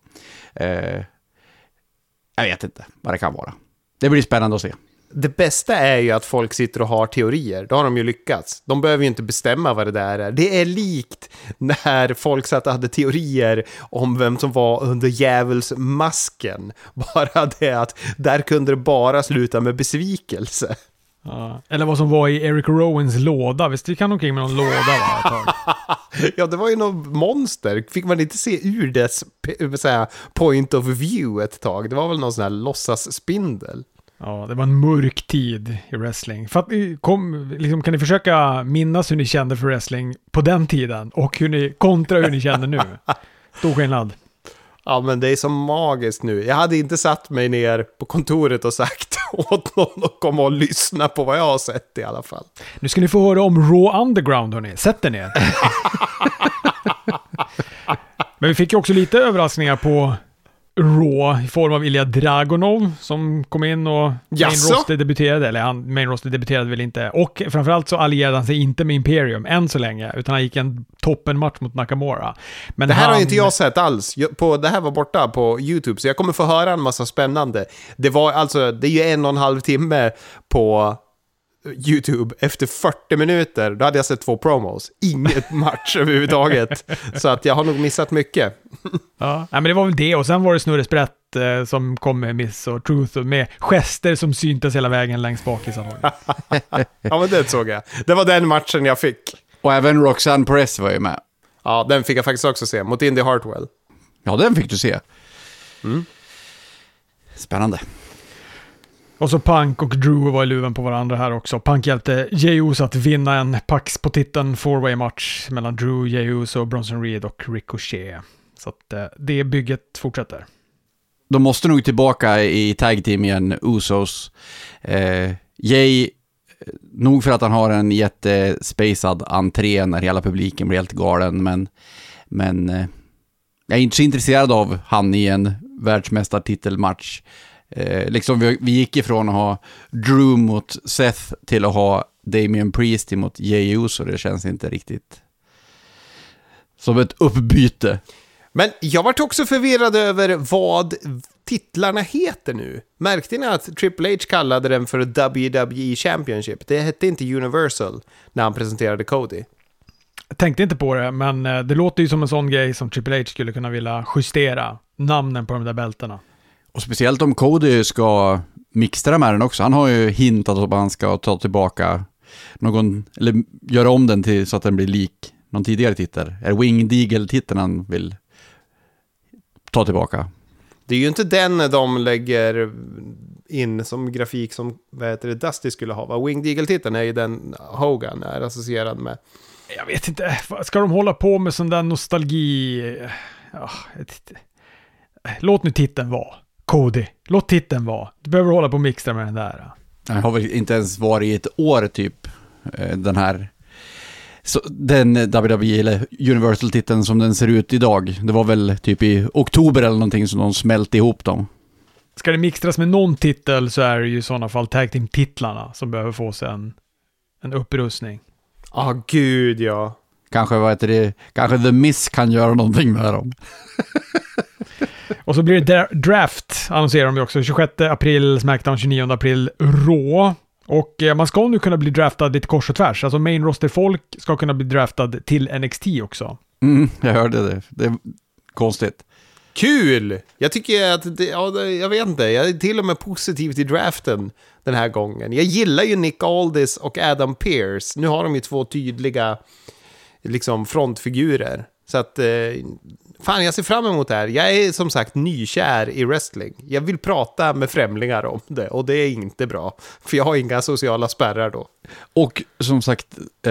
Jag vet inte vad det kan vara. Det blir spännande att se. Det bästa är ju att folk sitter och har teorier. Då har de ju lyckats. De behöver ju inte bestämma vad det där är. Det är likt när folk satt och hade teorier om vem som var under djävulsmasken. Bara det att där kunde det bara sluta med besvikelse. Ja. Eller vad som var i Eric Rowans låda. Visst, vi kan omkring med någon låda va, ett tag. Ja, det var ju någon monster. Fick man inte se ur dess point of view ett tag? Det var väl någon sån här låtsasspindel. Ja, det var en mörk tid i wrestling. För att kan ni försöka minnas hur ni kände för wrestling på den tiden och hur ni känner nu? Stor skillnad. Ja, men det är så magiskt nu. Jag hade inte satt mig ner på kontoret och sagt åt någon att komma och lyssna på vad jag har sett i alla fall. Nu ska ni få höra om Raw Underground, hörni. Sätt er ner. Men vi fick ju också lite överraskningar på Raw i form av Ilja Dragunov som kom in och main roster debuterade, eller han main roster debuterade väl inte, och framförallt så allierade han sig inte med Imperium än så länge, utan han gick en toppenmatch mot Nakamura. Men det här har inte jag sett alls. Det här var borta på YouTube, så jag kommer få höra en massa spännande. Det är ju 1,5 timme på YouTube. Efter 40 minuter, då hade jag sett 2 promos. Inget match överhuvudtaget. Så att jag har nog missat mycket. Ja, men det var väl det. Och sen var det Snurresprätt som kom med Miss och Truth med gester som syntes hela vägen längst bak i salongen. Ja, men det såg jag. Det var den matchen jag fick. Och även Roxanne Perez var ju med. Ja, den fick jag faktiskt också se. Mot Indy Hartwell. Ja, den fick du se. Spännande. Och så Punk och Drew var i luven på varandra här också. Punk hjälpte Jey Uso att vinna en Pax på titeln 4-way-match mellan Drew, Jey Uso, Bronson Reed och Ricochet. Så att det bygget fortsätter. De måste nog tillbaka i tag team igen, Usos. Jey, nog för att han har en jättespacad entré när hela publiken blir helt galen, men jag är inte så intresserad av han i en världsmästartitelmatch. Liksom vi gick ifrån att ha Drew mot Seth till att ha Damian Priest mot Jey Uso. Det känns inte riktigt som ett uppbyte. Men jag var också förvirrad över vad titlarna heter nu. Märkte ni att Triple H kallade den för WWE Championship? Det hette inte Universal när han presenterade Cody. Jag tänkte inte på det, men det låter ju som en sån grej som Triple H skulle kunna vilja justera namnen på de där bältena. Och speciellt om Cody ska mixtra med den också. Han har ju hintat att han ska ta tillbaka någon, eller göra om den till så att den blir lik någon tidigare titel. Är det Winged Eagle-titeln han vill ta tillbaka? Det är ju inte den de lägger in som grafik som Dusty skulle ha. Winged Eagle-titeln är ju den Hogan är associerad med. Jag vet inte, ska de hålla på med sån där nostalgi? Ja, låt nu titeln vara. Cody, låt titeln vara. Du behöver hålla på och mixtra med den där. Jag har väl inte ens varit i ett år typ den här den WWE eller Universal-titeln som den ser ut idag. Det var väl typ i oktober eller någonting som de smälte ihop dem. Ska det mixtras med någon titel så är det ju i sådana fall tag team-titlarna som behöver få sig en upprustning. Gud ja. Kanske The Miz kan göra någonting med dem. Och så blir det draft, annonserar de ju också. 26 april, SmackDown, 29 april, Raw. Och man ska nu kunna bli draftad lite kors och tvärs. Alltså main roster-folk ska kunna bli draftad till NXT också. Jag hörde det. Det är konstigt. Kul! Jag tycker att, jag vet inte, jag är till och med positiv till draften den här gången. Jag gillar ju Nick Aldis och Adam Pearce. Nu har de ju 2 tydliga liksom frontfigurer. Så att, fan, jag ser fram emot det här. Jag är som sagt nykär i wrestling. Jag vill prata med främlingar om det. Och det är inte bra. För jag har inga sociala spärrar då. Och som sagt,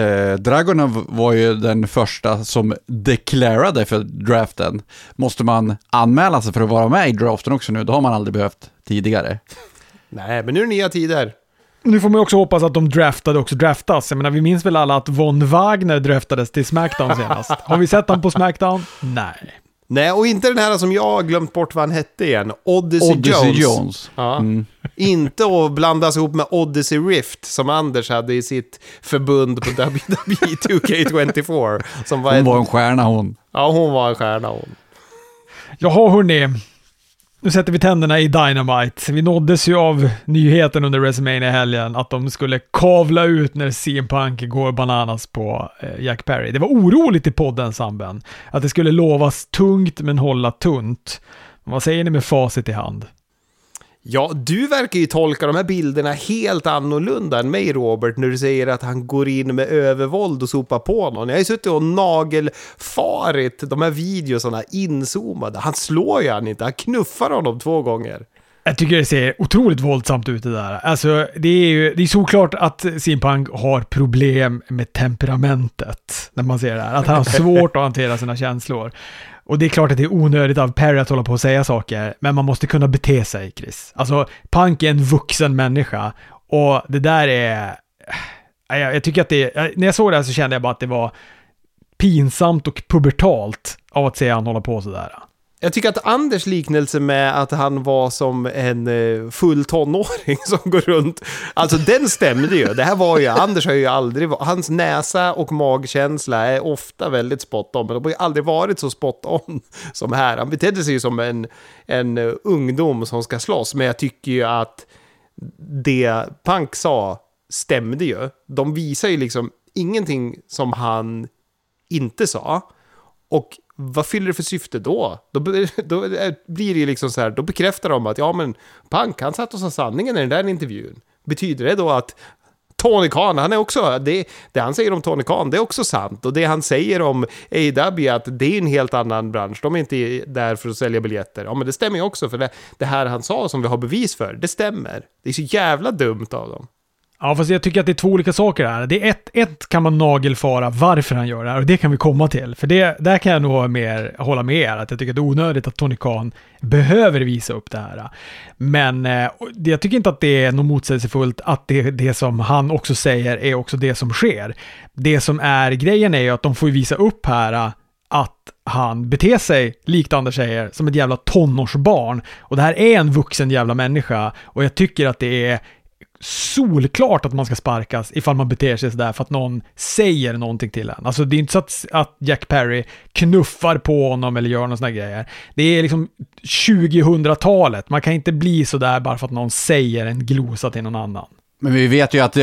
Dragunov var ju den första som deklarerade för draften. Måste man anmäla sig för att vara med i draften också nu? Det har man aldrig behövt tidigare. Nej, men nu är det nya tider. Nu får man också hoppas att de draftas. Jag menar, vi minns väl alla att Von Wagner draftades till SmackDown senast. Har vi sett han på SmackDown? Nej. Nej, och inte den här som jag har glömt bort vad han hette igen. Odyssey Jones. Ja. Inte att blandas ihop med Odyssey Rift som Anders hade i sitt förbund på WWE 2K24. Som var hon var en stjärna hon. Ja, hon var en stjärna hon. Jaha, hörni. Nu sätter vi tänderna i Dynamite. Vi nåddes ju av nyheten under WrestleMania helgen att de skulle kavla ut när CM Punk går bananas på Jack Perry. Det var oroligt i podden, Samben. Att det skulle lovas tungt men hålla tunt. Vad säger ni med facit i hand? Ja, du verkar ju tolka de här bilderna helt annorlunda än mig, Robert, när du säger att han går in med övervåld och sopar på någon. Jag har ju suttit och nagelfarit de här videosarna inzoomade. Han slår ju han inte, han knuffar honom 2 gånger. Jag tycker det ser otroligt våldsamt ut det där. Alltså, det är såklart att CM Punk har problem med temperamentet när man ser det här. Att han har svårt att hantera sina känslor. Och det är klart att det är onödigt av Perry att hålla på och säga saker, men man måste kunna bete sig, Chris. Alltså, Punk är en vuxen människa och det där är... Jag tycker att när jag såg det här så kände jag bara att det var pinsamt och pubertalt av att se han hålla på sådär. Jag tycker att Anders liknelse med att han var som en full tonåring som går runt, alltså den stämde ju. Det här var ju, Anders har ju aldrig, hans näsa och magkänsla är ofta väldigt spot on, men de har ju aldrig varit så spot on som här. Han betedde sig ju som en ungdom som ska slåss, men jag tycker ju att det Punk sa stämde ju. De visar ju liksom ingenting som han inte sa. Och vad fyller det för syfte då? Då blir det ju liksom så här, då bekräftar de att ja men Punk, han satt och sa sanningen i den där intervjun. Betyder det då att Tony Khan, han är också, det han säger om Tony Khan, det är också sant. Och det han säger om AEW, att det är en helt annan bransch. De är inte där för att sälja biljetter. Ja men det stämmer ju också, för det här han sa som vi har bevis för, det stämmer. Det är så jävla dumt av dem. Ja, fast jag tycker att det är två olika saker här. Det är ett kan man nagelfara varför han gör det här, och det kan vi komma till. För där kan jag nog mer hålla med er, att jag tycker att det är onödigt att Tony Khan behöver visa upp det här. Men jag tycker inte att det är något motsägelsefullt att det som han också säger är också det som sker. Det som är grejen är ju att de får visa upp här att han beter sig, likt Anders säger, som ett jävla tonårsbarn. Och det här är en vuxen jävla människa, och jag tycker att det är solklart att man ska sparkas ifall man beter sig sådär för att någon säger någonting till en. Alltså det är inte så att Jack Perry knuffar på honom eller gör någon sån här grejer. Det är liksom 2000-talet. Man kan inte bli sådär bara för att någon säger en glosa till någon annan. Men vi vet ju att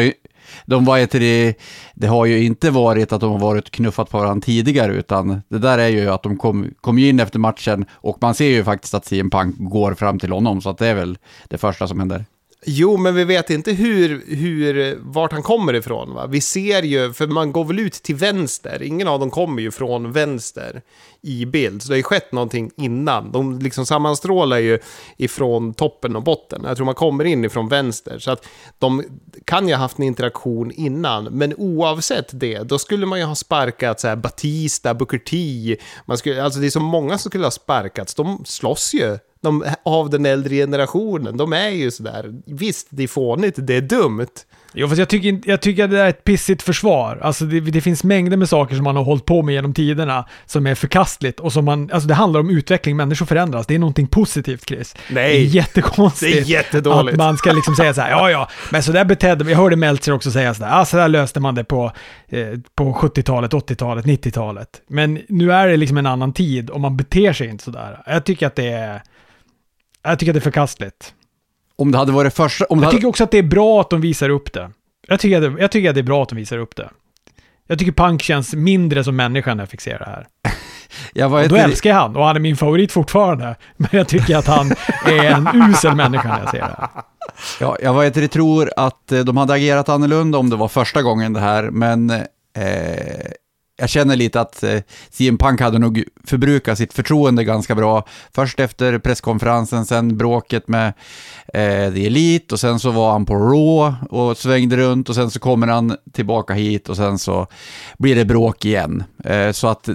det har ju inte varit att de har varit knuffat på varandra tidigare, utan det där är ju att de kom in efter matchen, och man ser ju faktiskt att CM Punk går fram till honom, så att det är väl det första som händer. Jo, men vi vet inte vart han kommer ifrån, va? Vi ser ju, för man går väl ut till vänster. Ingen av dem kommer ju från vänster i bild. Så det har ju skett någonting innan. De liksom sammanstrålar ju ifrån toppen och botten. Jag tror man kommer in ifrån vänster. Så att de kan ju ha haft en interaktion innan. Men oavsett det, då skulle man ju ha sparkat så här Batista, Booker T. Alltså det är så många som skulle ha sparkats. De slåss ju. Av den äldre generationen, de är ju sådär, visst det är fånigt, det är dumt. Jo, fast jag tycker att det är ett pissigt försvar. Alltså det finns mängder med saker som man har hållit på med genom tiderna som är förkastligt, och som alltså det handlar om utveckling, människor förändras, det är någonting positivt, Chris. Nej, det är jättekonstigt. Det är jättedåligt. Att man ska liksom säga så här, ja, men så där betedde, jag hörde Meltzer också säga så där, så där löste man det på 70-talet, 80-talet, 90-talet. Men nu är det liksom en annan tid, och man beter sig inte så där. Jag tycker att det är förkastligt. Om det hade varit första... Jag tycker också att det är bra att de visar upp det. Jag tycker att det är bra att de visar upp det. Jag tycker Punk känns mindre som människan när jag fick se det här. Och då älskar jag han, och han är min favorit fortfarande. Men jag tycker att han är en usel människa när jag ser det här. Ja, jag tror att de hade agerat annorlunda om det var första gången det här, men... Jag känner lite att CM Punk hade nog förbrukat sitt förtroende ganska bra. Först efter presskonferensen, sen bråket med The Elite, och sen så var han på Raw och svängde runt, och sen så kommer han tillbaka hit, och sen så blir det bråk igen. Så att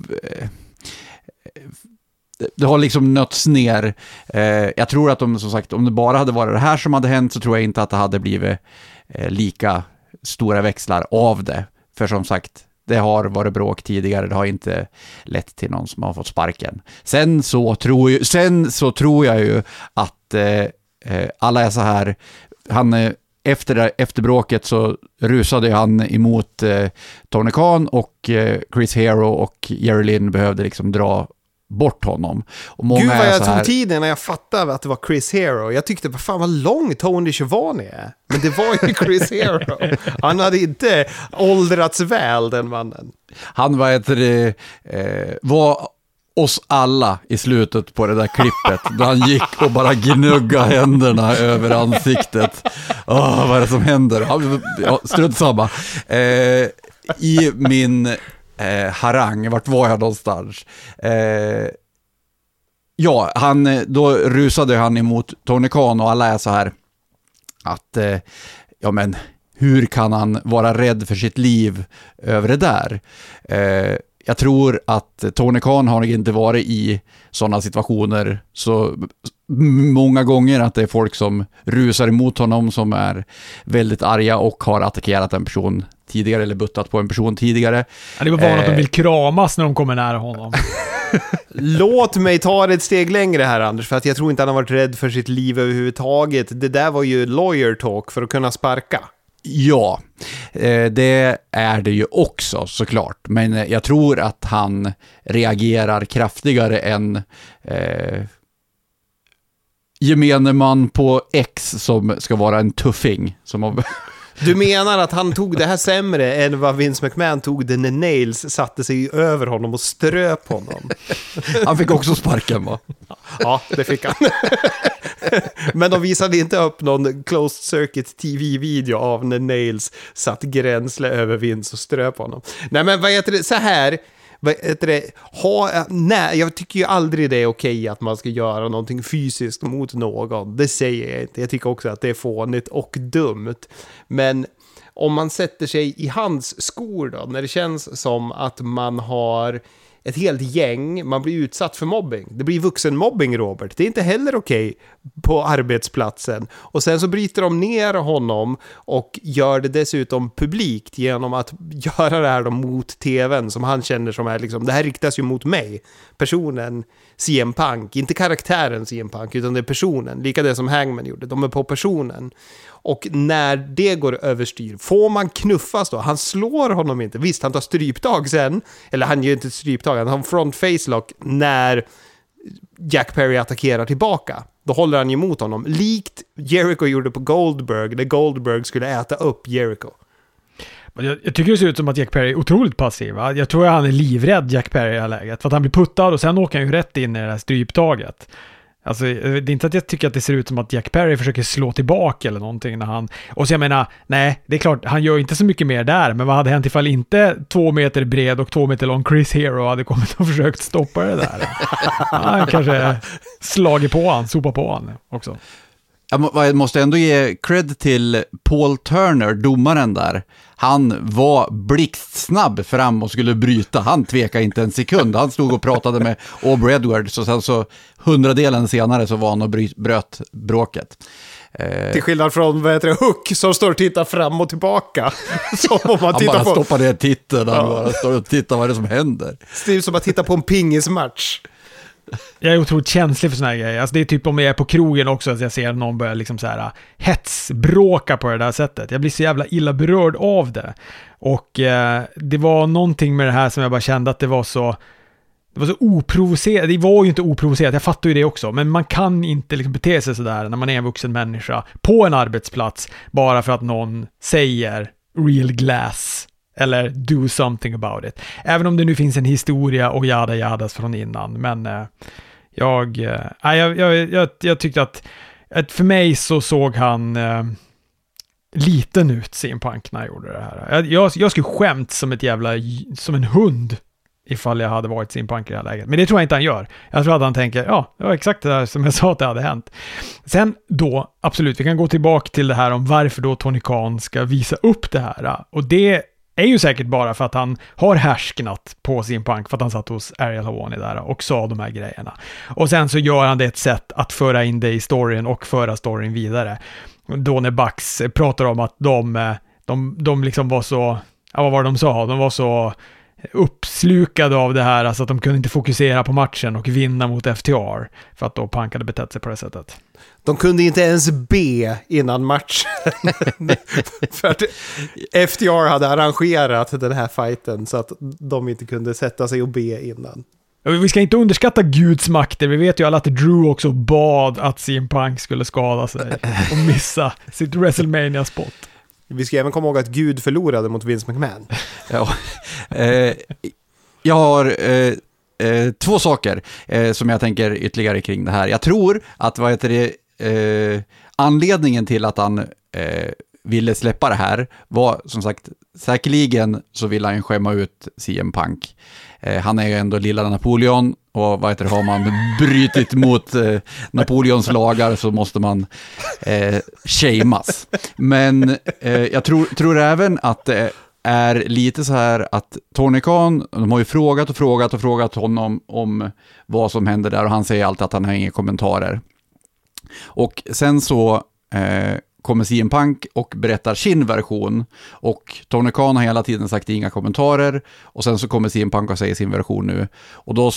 det har liksom nötts ner. Jag tror att som sagt, om det bara hade varit det här som hade hänt, så tror jag inte att det hade blivit lika stora växlar av det. För som sagt, det har varit bråk tidigare, det har inte lett till någon som har fått sparken. Sen så tror jag ju att alla är så här, han efter bråket så rusade han emot Tony Khan, och Chris Hero och Jerry Lynn behövde liksom dra bort honom. Och många Gud vad jag tog tiden när jag fattade att det var Chris Hero. Jag tyckte, vad fan vad lång Tony Schiavone är. Men det var ju Chris Hero. Han hade inte åldrats väl, den mannen. Han var oss alla i slutet på det där klippet, då han gick och bara gnugga händerna över ansiktet. Vad är det som händer? Strunt samma. I min harang, vart var jag någonstans? Då rusade han emot Tony Khan, och alla är så här att men hur kan han vara rädd för sitt liv över det där? Jag tror att Tony Khan har inte varit i sådana situationer så många gånger, att det är folk som rusar emot honom som är väldigt arga och har attackerat en person tidigare eller buttat på en person tidigare. Ja, det var vanligt att de vill kramas när de kommer nära honom. Låt mig ta det ett steg längre här, Anders, för att jag tror inte han har varit rädd för sitt liv överhuvudtaget. Det där var ju lawyer talk för att kunna sparka. Ja, det är det ju också såklart. Men jag tror att han reagerar kraftigare än gemene man på X som ska vara en tuffing. Du menar att han tog det här sämre än vad Vince McMahon tog det när Nails satte sig över honom och ströp honom? Han fick också sparken, va? Ja, det fick han. Men de visade inte upp någon closed circuit TV-video av när Nails satt gränsle över Vince och ströp honom. Nej, men vad heter det? Så här... Nej, jag tycker ju aldrig det är okej att man ska göra någonting fysiskt mot någon. Det säger jag inte. Jag tycker också att det är fånigt och dumt. Men om man sätter sig i hans skor då, när det känns som att man har ett helt gäng, man blir utsatt för mobbing. Det blir vuxenmobbing, Robert. Det är inte heller okej på arbetsplatsen. Och sen så bryter de ner honom och gör det dessutom publikt genom att göra det här då mot tvn som han känner som är liksom, det här riktas ju mot mig. Personen CM Punk, inte karaktären CM Punk utan det är personen. Lika det som Hangman gjorde, de är på personen. Och när det går överstyr, får man knuffas då? Han slår honom inte. Visst, han tar stryptag sen. Eller han gör inte stryptag, han har en front face lock när Jack Perry attackerar tillbaka. Då håller han emot honom. Likt Jericho gjorde på Goldberg, där Goldberg skulle äta upp Jericho. Jag tycker det ser ut som att Jack Perry är otroligt passiv. Va? Jag tror att han är livrädd, Jack Perry, i det här läget. För att han blir puttad och sen åker han ju rätt in i det här stryptaget. Alltså, det är inte att jag tycker att det ser ut som att Jack Perry försöker slå tillbaka eller någonting när han... Och så jag menar, nej, det är klart, han gör inte så mycket mer där, men vad hade hänt ifall inte 2 meter bred och 2 meter lång Chris Hero hade kommit och försökt stoppa det där? Han kanske slagit på han, sopa på han också. Jag måste ändå ge cred till Paul Turner, domaren där. Han var blixtsnabb fram och skulle bryta. Han tvekade inte en sekund. Han stod och pratade med Aubrey Edwards och sen så 100-delen senare så var han och bröt bråket. Till skillnad från Hook som står och tittar fram och tillbaka. Som om man han tittar bara på... stoppar ner titeln. Han bara står och tittar vad det är som händer. Det är som att titta på en pingismatch. Jag är otroligt känslig för såna här grejer. Alltså det är typ om jag är på krogen också att jag ser någon börja liksom så här hetsbråka på det där sättet. Jag blir så jävla illa berörd av det. Och det var någonting med det här som jag bara kände att det var så oprovocerat. Det var ju inte oprovocerat, jag fattar ju det också. Men man kan inte liksom bete sig så där när man är en vuxen människa på en arbetsplats bara för att någon säger real glass eller do something about it. Även om det nu finns en historia och jadas från innan. Men jag tyckte att för mig så såg han liten ut, CM Punk, när jag gjorde det här. Jag skulle skämt som en hund ifall jag hade varit CM Punk i det här läget. Men det tror jag inte han gör. Jag tror att han tänker, ja, det var exakt det där som jag sa att det hade hänt. Sen då, absolut, vi kan gå tillbaka till det här om varför då Tony Khan ska visa upp det här. Och det är ju säkert bara för att han har härsknat på CM Punk för att han satt hos Ariel Helwani där och sa de här grejerna. Och sen så gör han det ett sätt att föra in det i storyn och föra storyn vidare. Då när Bucks pratar om att de liksom var så, ja, vad var det de sa? De var så uppslukade av det här, alltså att de kunde inte fokusera på matchen och vinna mot FTR för att då Punk hade betett sig på det sättet. De kunde inte ens be innan matchen för att FTR hade arrangerat den här fighten så att de inte kunde sätta sig och be innan. Vi ska inte underskatta Guds makter. Vi vet ju alla att Drew också bad att CM Punk skulle skada sig och missa sitt WrestleMania-spot. Vi ska även komma ihåg att Gud förlorade mot Vince McMahon. Ja, jag har 2 saker som jag tänker ytterligare kring det här. Jag tror att anledningen till att han ville släppa det här var, som sagt, säkerligen så vill han skämma ut CM Punk. Han är ju ändå lilla Napoleon och har man brytit mot Napoleons lagar så måste man shameas. Men jag tror även att det är lite så här att Tony Khan, de har ju frågat honom om vad som händer där och han säger alltid att han har inga kommentarer. Och sen så kommer CM Punk och berättar sin version och Tony Khan har hela tiden sagt inga kommentarer och sen så kommer CM Punk och säger sin version nu och då så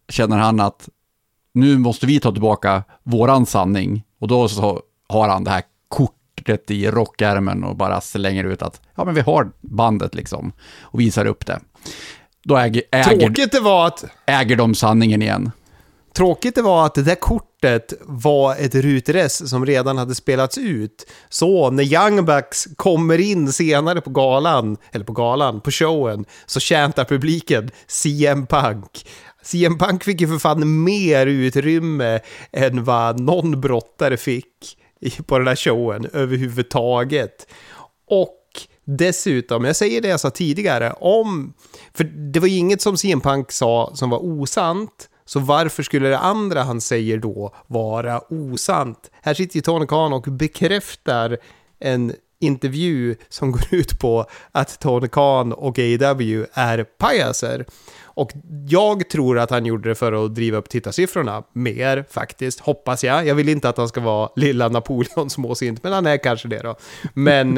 känner han att nu måste vi ta tillbaka våran sanning. Och då så har han det här kortet i rockärmen och bara slänger ut att ja, men vi har bandet liksom och visar upp det. Då äger de sanningen igen. Tråkigt det var att det där kortet var ett rutress som redan hade spelats ut. Så när Young Bucks kommer in senare på showen, så tjäntar publiken CM Punk. CM Punk fick ju för fan mer utrymme än vad någon brottare fick på den här showen överhuvudtaget. Och dessutom, jag säger det jag sa tidigare, för det var ju inget som CM Punk sa som var osant, så varför skulle det andra han säger då vara osant? Här sitter ju Tony Khan och bekräftar en intervju som går ut på att Tony Khan och AEW är pajaser. Och jag tror att han gjorde det för att driva upp tittarsiffrorna mer faktiskt, hoppas jag. Jag vill inte att han ska vara lilla Napoleon småsint, men han är kanske det då. Men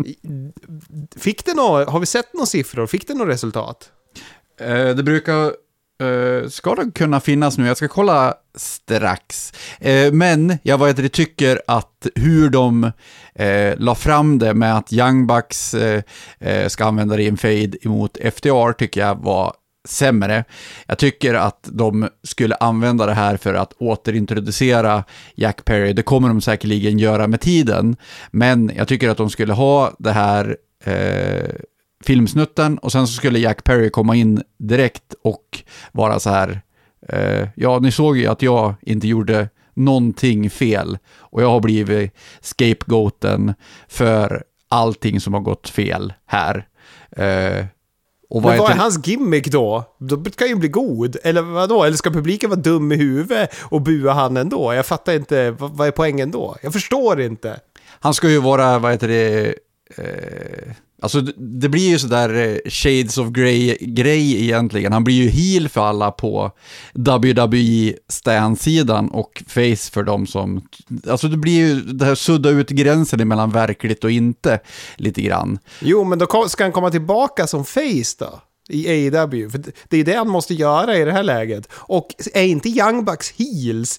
har vi sett några siffror? Fick det något resultat? Det brukar ska det kunna finnas nu. Jag ska kolla strax. Men jag tycker att hur de la fram det med att Young Bucks ska använda det i en fade emot FTR tycker jag var sämre. Jag tycker att de skulle använda det här för att återintroducera Jack Perry. Det kommer de säkerligen göra med tiden. Men jag tycker att de skulle ha det här filmsnutten och sen så skulle Jack Perry komma in direkt och vara så här ja, ni såg ju att jag inte gjorde någonting fel och jag har blivit scapegoaten för allting som har gått fel här. Och vad är hans gimmick då? Då ska ju bli god. Eller vadå? Eller ska publiken vara dum i huvudet och bua han ändå? Jag fattar inte, vad är poängen då? Jag förstår inte. Han ska ju vara, alltså det blir ju sådär Shades of Grey egentligen. Han blir ju heel för alla på WWE-stan-sidan och face för dem som... Alltså det blir ju det här sudda ut gränsen mellan verkligt och inte lite grann. Jo, men då ska han komma tillbaka som face då? I AEW, för det är det han måste göra i det här läget. Och är inte Young Bucks heels?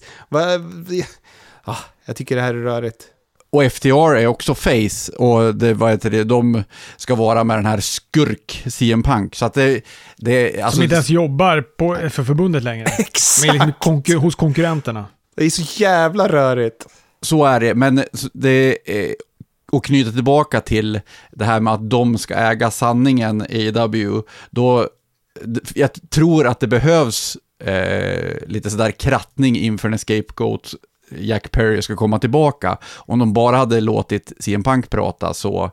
Jag tycker det här är rörigt. Och FTR är också face och de ska vara med den här skurk CM Punk så att det alltså, som inte ens jobbar för förbundet längre. Exakt. Men liksom hos konkurrenterna. Det är så jävla rörigt. Så är det, men det är och knyta tillbaka till det här med att de ska äga sanningen i AEW, då jag tror att det behövs lite sådär krattning inför en scapegoat Jack Perry ska komma tillbaka. Om de bara hade låtit CM Punk prata så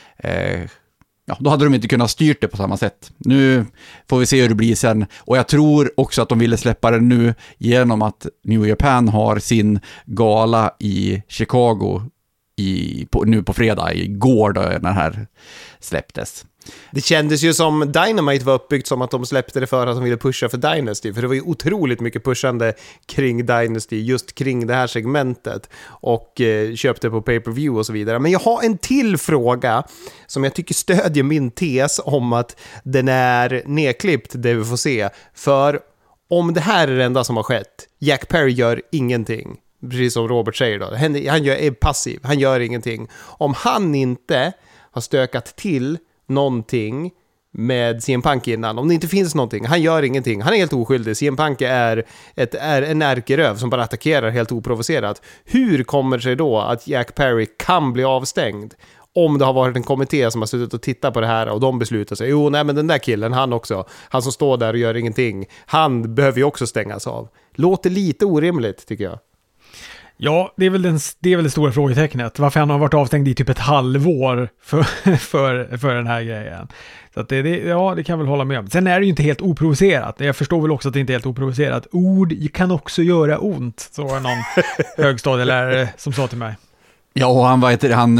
då hade de inte kunnat styrt det på samma sätt. Nu får vi se hur det blir sen. Och jag tror också att de ville släppa det nu genom att New Japan har sin gala i Chicago nu på fredag, igår då den här släpptes. Det kändes ju som Dynamite var uppbyggt som att de släppte det för att de ville pusha för Dynasty, för det var ju otroligt mycket pushande kring Dynasty, just kring det här segmentet, och köpte på pay-per-view och så vidare. Men jag har en till fråga som jag tycker stödjer min tes om att den är nedklippt, det vi får se. För om det här är det enda som har skett, Jack Perry gör ingenting, precis som Robert säger då, han är passiv, han gör ingenting. Om han inte har stökat till någonting med CM Punk innan, om det inte finns någonting, han gör ingenting, han är helt oskyldig, CM Punk är en ärkeröv som bara attackerar helt oprovocerat. Hur kommer det sig då att Jack Perry kan bli avstängd om det har varit en kommitté som har suttit och tittat på det här och de beslutar sig, men den där killen, han som står där och gör ingenting, han behöver ju också stängas av. Låter lite orimligt, tycker jag. Ja, det är väl det stora frågetecknet. Varför han har varit avstängd i typ ett halvår för den här grejen. Så att det kan jag väl hålla med om. Sen är det ju inte helt oprovocerat. Jag förstår väl också att det inte är helt oprovocerat. Ord kan också göra ont, så var någon högstadielärare som sa till mig. Ja, och han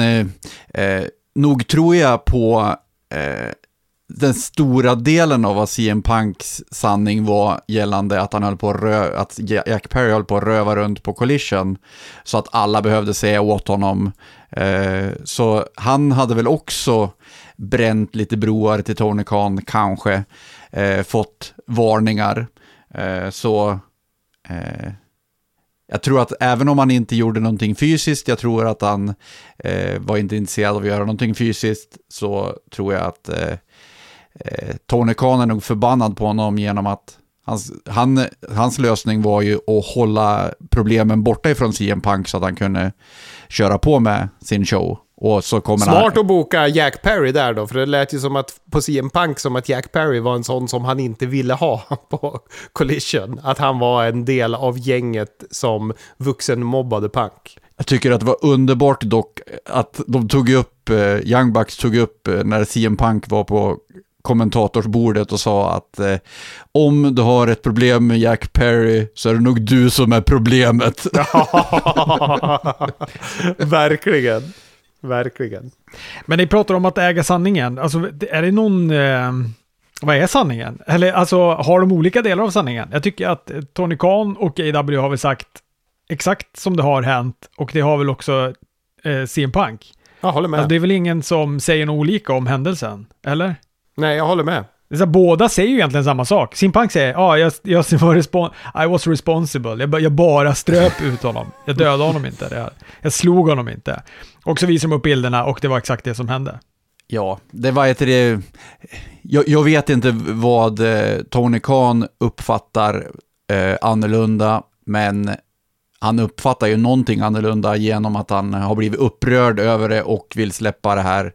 nog tror jag på den stora delen av vad CM Punks sanning var gällande att han höll på att Jack Perry höll på att röva runt på Collision så att alla behövde säga åt honom. Så han hade väl också bränt lite broar till Tony Khan, kanske fått varningar. Så jag tror att även om han inte gjorde någonting fysiskt, jag tror att han var inte intresserad av att göra någonting fysiskt, så tror jag att Tony Khan är nog förbannad på honom genom att hans lösning var ju att hålla problemen borta ifrån CM Punk så att han kunde köra på med sin show. Och så kommer Smart att boka Jack Perry där då, för det lät ju som att på CM Punk som att Jack Perry var en sån som han inte ville ha på Collision. Att han var en del av gänget som vuxen mobbade Punk. Jag tycker att det var underbart dock att de tog upp, Young Bucks tog upp när CM Punk var på kommentatorsbordet och sa att om du har ett problem med Jack Perry så är det nog du som är problemet. Verkligen. Verkligen. Men ni pratar om att äga sanningen. Alltså, är det någon... vad är sanningen? Eller alltså, har de olika delar av sanningen? Jag tycker att Tony Khan och AEW har väl sagt exakt som det har hänt. Och det har väl också CM Punk. Jag håller med. Alltså, det är väl ingen som säger något olika om händelsen, eller? Nej, jag håller med. Så båda säger ju egentligen samma sak. CM Punk säger, I was responsible. Jag bara ströp ut honom. Jag dödade honom inte. Jag slog honom inte. Och så visar de upp bilderna och det var exakt det som hände. Ja, det var jag vet inte vad Tony Khan uppfattar annorlunda, men han uppfattar ju någonting annorlunda genom att han har blivit upprörd över det och vill släppa det här.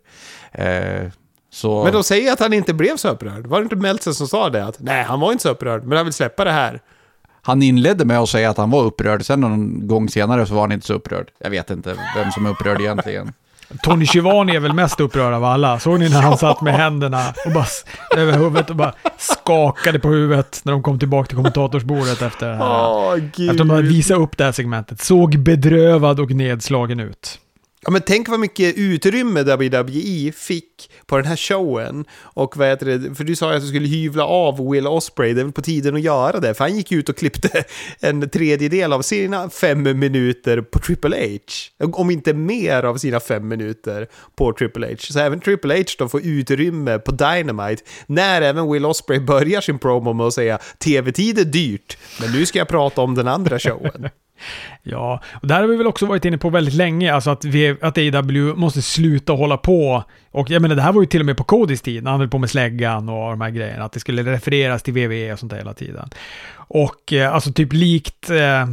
Så... Men de säger att han inte blev så upprörd. Var det inte Meltzer som sa det? Att nej, han var inte så upprörd, men han vill släppa det här. Han inledde med att säga att han var upprörd. Sen någon gång senare så var han inte så upprörd. Jag vet inte vem som är upprörd egentligen. Tony Schiavone är väl mest upprörd av alla. Såg ni när han satt med händerna och bara över huvudet och bara skakade på huvudet när de kom tillbaka till kommentatorsbordet efter det här. Efter de hade visat upp det här segmentet. Såg bedrövad och nedslagen ut. Ja, men tänk vad mycket utrymme WWE fick på den här showen. Och vad heter det? För du sa att du skulle hyvla av Will Ospreay. Det är väl på tiden att göra det. För han gick ut och klippte en tredjedel av sina 5 minuter på Triple H. Om inte mer av sina 5 minuter på Triple H. Så även Triple H då får utrymme på Dynamite. När även Will Ospreay börjar sin promo med att säga TV-tid är dyrt. Men nu ska jag prata om den andra showen. Ja, och där har vi väl också varit inne på väldigt länge, alltså att AEW måste sluta hålla på, och jag menar det här var ju till och med på Codys tid när han höll på med släggan och de här grejerna, att det skulle refereras till WWE och sånt där hela tiden. Och alltså typ likt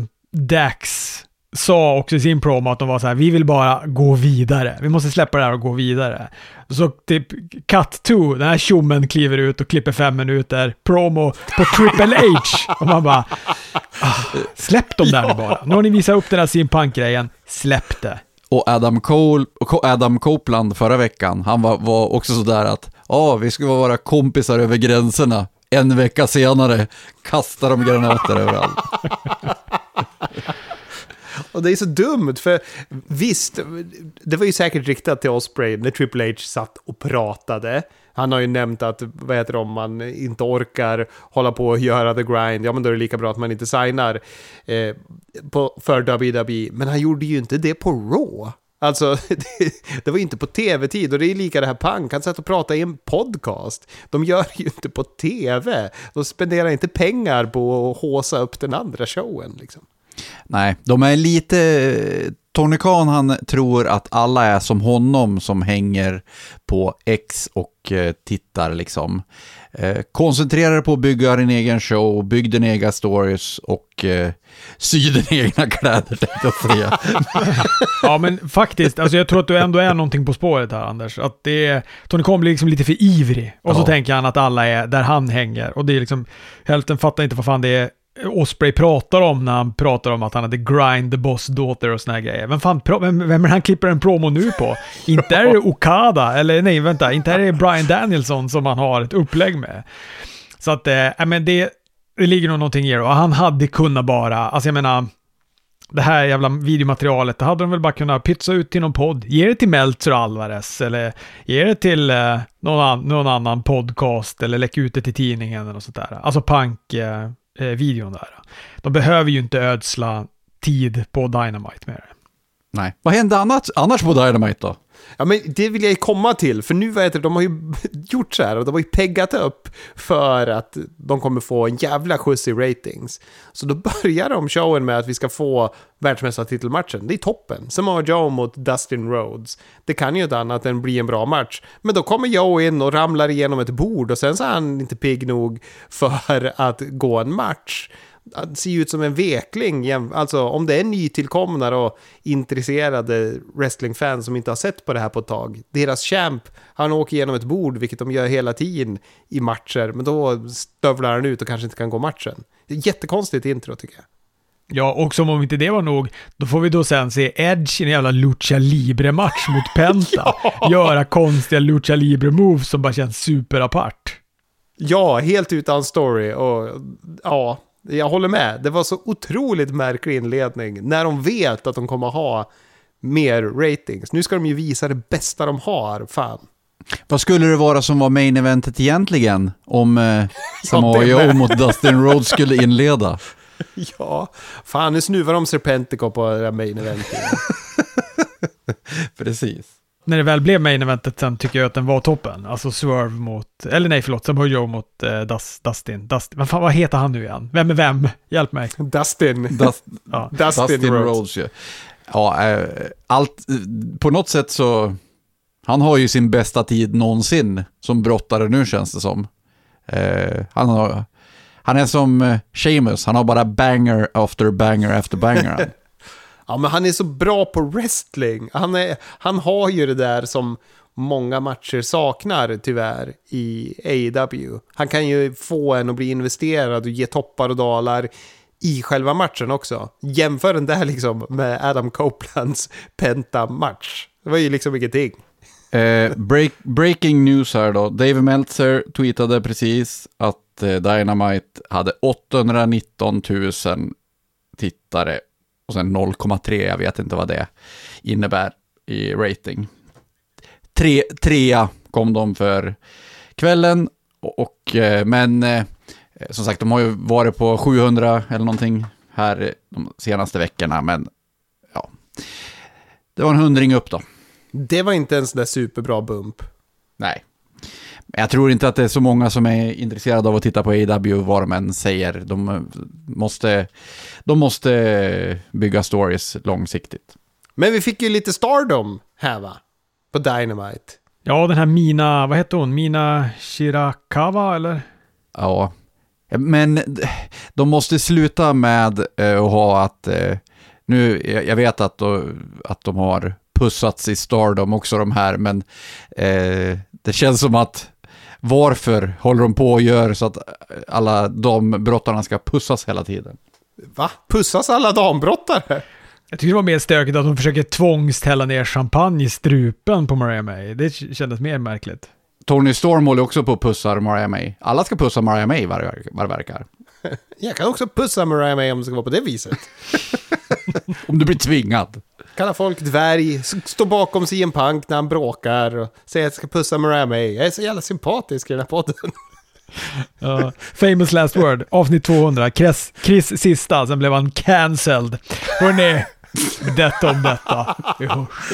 Dax sa också i sin promo att de var så här: vi vill bara gå vidare. Vi måste släppa det här och gå vidare. Så typ cut to, den här tjommen kliver ut och klipper 5 minuter promo på Triple H. Och man bara, släpp dem där bara. Nu har ni visat upp den här CM Punk-grejen. Släpp det. Och Adam Copeland förra veckan, han var också sådär att vi ska vara kompisar över gränserna. En vecka senare kastar de granater överallt. Och det är så dumt, för visst, det var ju säkert riktat till Ospreay när Triple H satt och pratade. Han har ju nämnt att, om man inte orkar hålla på och göra the grind, ja men då är det lika bra att man inte signar för WWE. Men han gjorde ju inte det på Raw. Alltså, det var ju inte på tv-tid, och det är lika det här Punk. Han satt och pratade i en podcast. De gör ju inte på tv. De spenderar inte pengar på att håsa upp den andra showen liksom. Nej, de är lite... Tony Khan, han tror att alla är som honom som hänger på X och tittar liksom. Koncentrerar på att bygga din egen show, bygg din egna stories och sy din egna kläder, tänkte jag säga. Ja, men faktiskt, alltså jag tror att du ändå är någonting på spåret här, Anders. Att Tony Khan blir liksom lite för ivrig. Och så tänker han att alla är där han hänger. Och det är liksom, hälften fattar inte vad fan det är Ospreay pratar om när han pratar om att han hade grind the boss daughter och såna här grejer. Vem är han klipper en promo nu på? Inte är det Okada, eller nej, vänta, inte är det Bryan Danielson som han har ett upplägg med. Så att, men det ligger nog någonting i det. Och han hade kunnat bara, alltså jag menar, det här jävla videomaterialet, det hade de väl bara kunnat pytsa ut till någon podd. Ge det till Meltzer och Alvarez, eller ge det till någon annan podcast, eller lägg ut det till tidningen eller sånt där. Alltså Punk videon där. De behöver ju inte ödsla tid på Dynamite med det. Nej. Vad hände annars på Dynamite då? Ja, men det vill jag ju komma till, för nu vet jag, de har ju gjort så här och de har ju peggat upp för att de kommer få en jävla skjuts i ratings. Så då börjar de showen med att vi ska få världsmästartitelmatchen. Det är toppen. Samoa Joe mot Dustin Rhodes. Det kan ju inte annat än bli en bra match. Men då kommer Joe in och ramlar igenom ett bord och sen så är han inte pigg nog för att gå en match. Det ser ut som en vekling. Alltså om det är nytillkomna och intresserade wrestlingfans som inte har sett på det här på ett tag. Deras champ, han åker igenom ett bord, vilket de gör hela tiden i matcher. Men då stövlar han ut och kanske inte kan gå matchen. Det är ett jättekonstigt intro tycker jag. Ja, och som om inte det var nog, då får vi då sen se Edge i en jävla Lucha Libre-match mot Penta. Göra konstiga Lucha Libre-moves som bara känns superapart. Ja, helt utan story. Och ja, jag håller med. Det var så otroligt märklig inledning. När de vet att de kommer ha mer ratings. Nu ska de ju visa det bästa de har. Fan. Vad skulle det vara som var main eventet egentligen? Om Samoa Joe mot Dustin Rhodes skulle inleda? Ja, fan nu snuvar de Serpentico på det där main eventet. Precis. När det väl blev main eventet sen tycker jag att den var toppen. Alltså Swerve mot, eller nej förlåt, Samoa Joe mot Dustin. Vad heter han nu igen? Vem är vem? Hjälp mig. Dustin Rhodes. Ja, allt, på något sätt så han har ju sin bästa tid någonsin som brottare nu känns det som. Han är som Sheamus, han har bara banger after banger after banger. Ja, men han är så bra på wrestling. Han har ju det där som många matcher saknar tyvärr i AEW. Han kan ju få en att bli investerad och ge toppar och dalar i själva matchen också. Jämför den där liksom med Adam Copelands Penta-match. Det var ju liksom ingenting. Breaking news här då. Dave Meltzer tweetade precis att Dynamite hade 819 000 tittare och sen 0,3, jag vet inte vad det innebär i rating. Trea kom de för kvällen men som sagt de har ju varit på 700 eller någonting här de senaste veckorna, men ja, det var en 100 upp då. Det var inte en sån där superbra bump. Nej. Jag tror inte att det är så många som är intresserade av att titta på AEW vad de än säger. De måste bygga stories långsiktigt. Men vi fick ju lite stardom här va? På Dynamite. Ja, den här Mina, vad heter hon? Mina Shirakawa eller? Ja. Men de måste sluta med att ha att nu, jag vet att de har pussats i stardom också de här, men det känns som att varför håller de på och gör så att alla de brottarna ska pussas hela tiden? Va? Pussas alla dambrottare? Jag tycker det var mer stökigt att de försöker tvångställa ner champagne i strupen på Mariah May. Det kändes mer märkligt. Tony Storm håller också på att pussa Mariah May. Alla ska pussa Mariah May vad det verkar. Jag kan också pussa Mariah May om det ska vara på det viset. Om du blir tvingad. Kallar folk dvärg, står bakom CM Punk när han bråkar och säger att jag ska pussa Mariah May. Jag är så jävla sympatisk i den här podden. Famous last word, avsnitt 200. Chris sista, sen blev han cancelled. Hörrni, detta om detta. Vi hörs.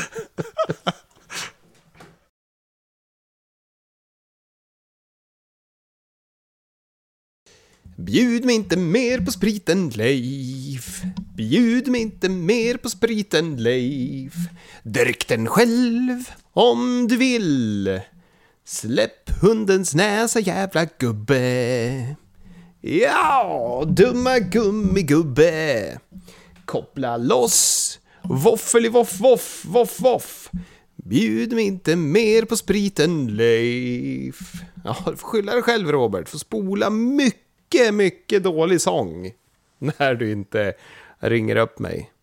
Bjud mig inte mer på spriten, Leif. Bjud mig inte mer på spriten, Leif. Drick den själv om du vill. Släpp hundens näsa, jävla gubbe. Ja, dumma gummigubbe. Koppla loss. Voffeli voff, voff, voff, voff. Bjud mig inte mer på spriten, Leif. Ja, du får skylla dig själv, Robert. Får spola mycket dålig sång när du inte ringer upp mig.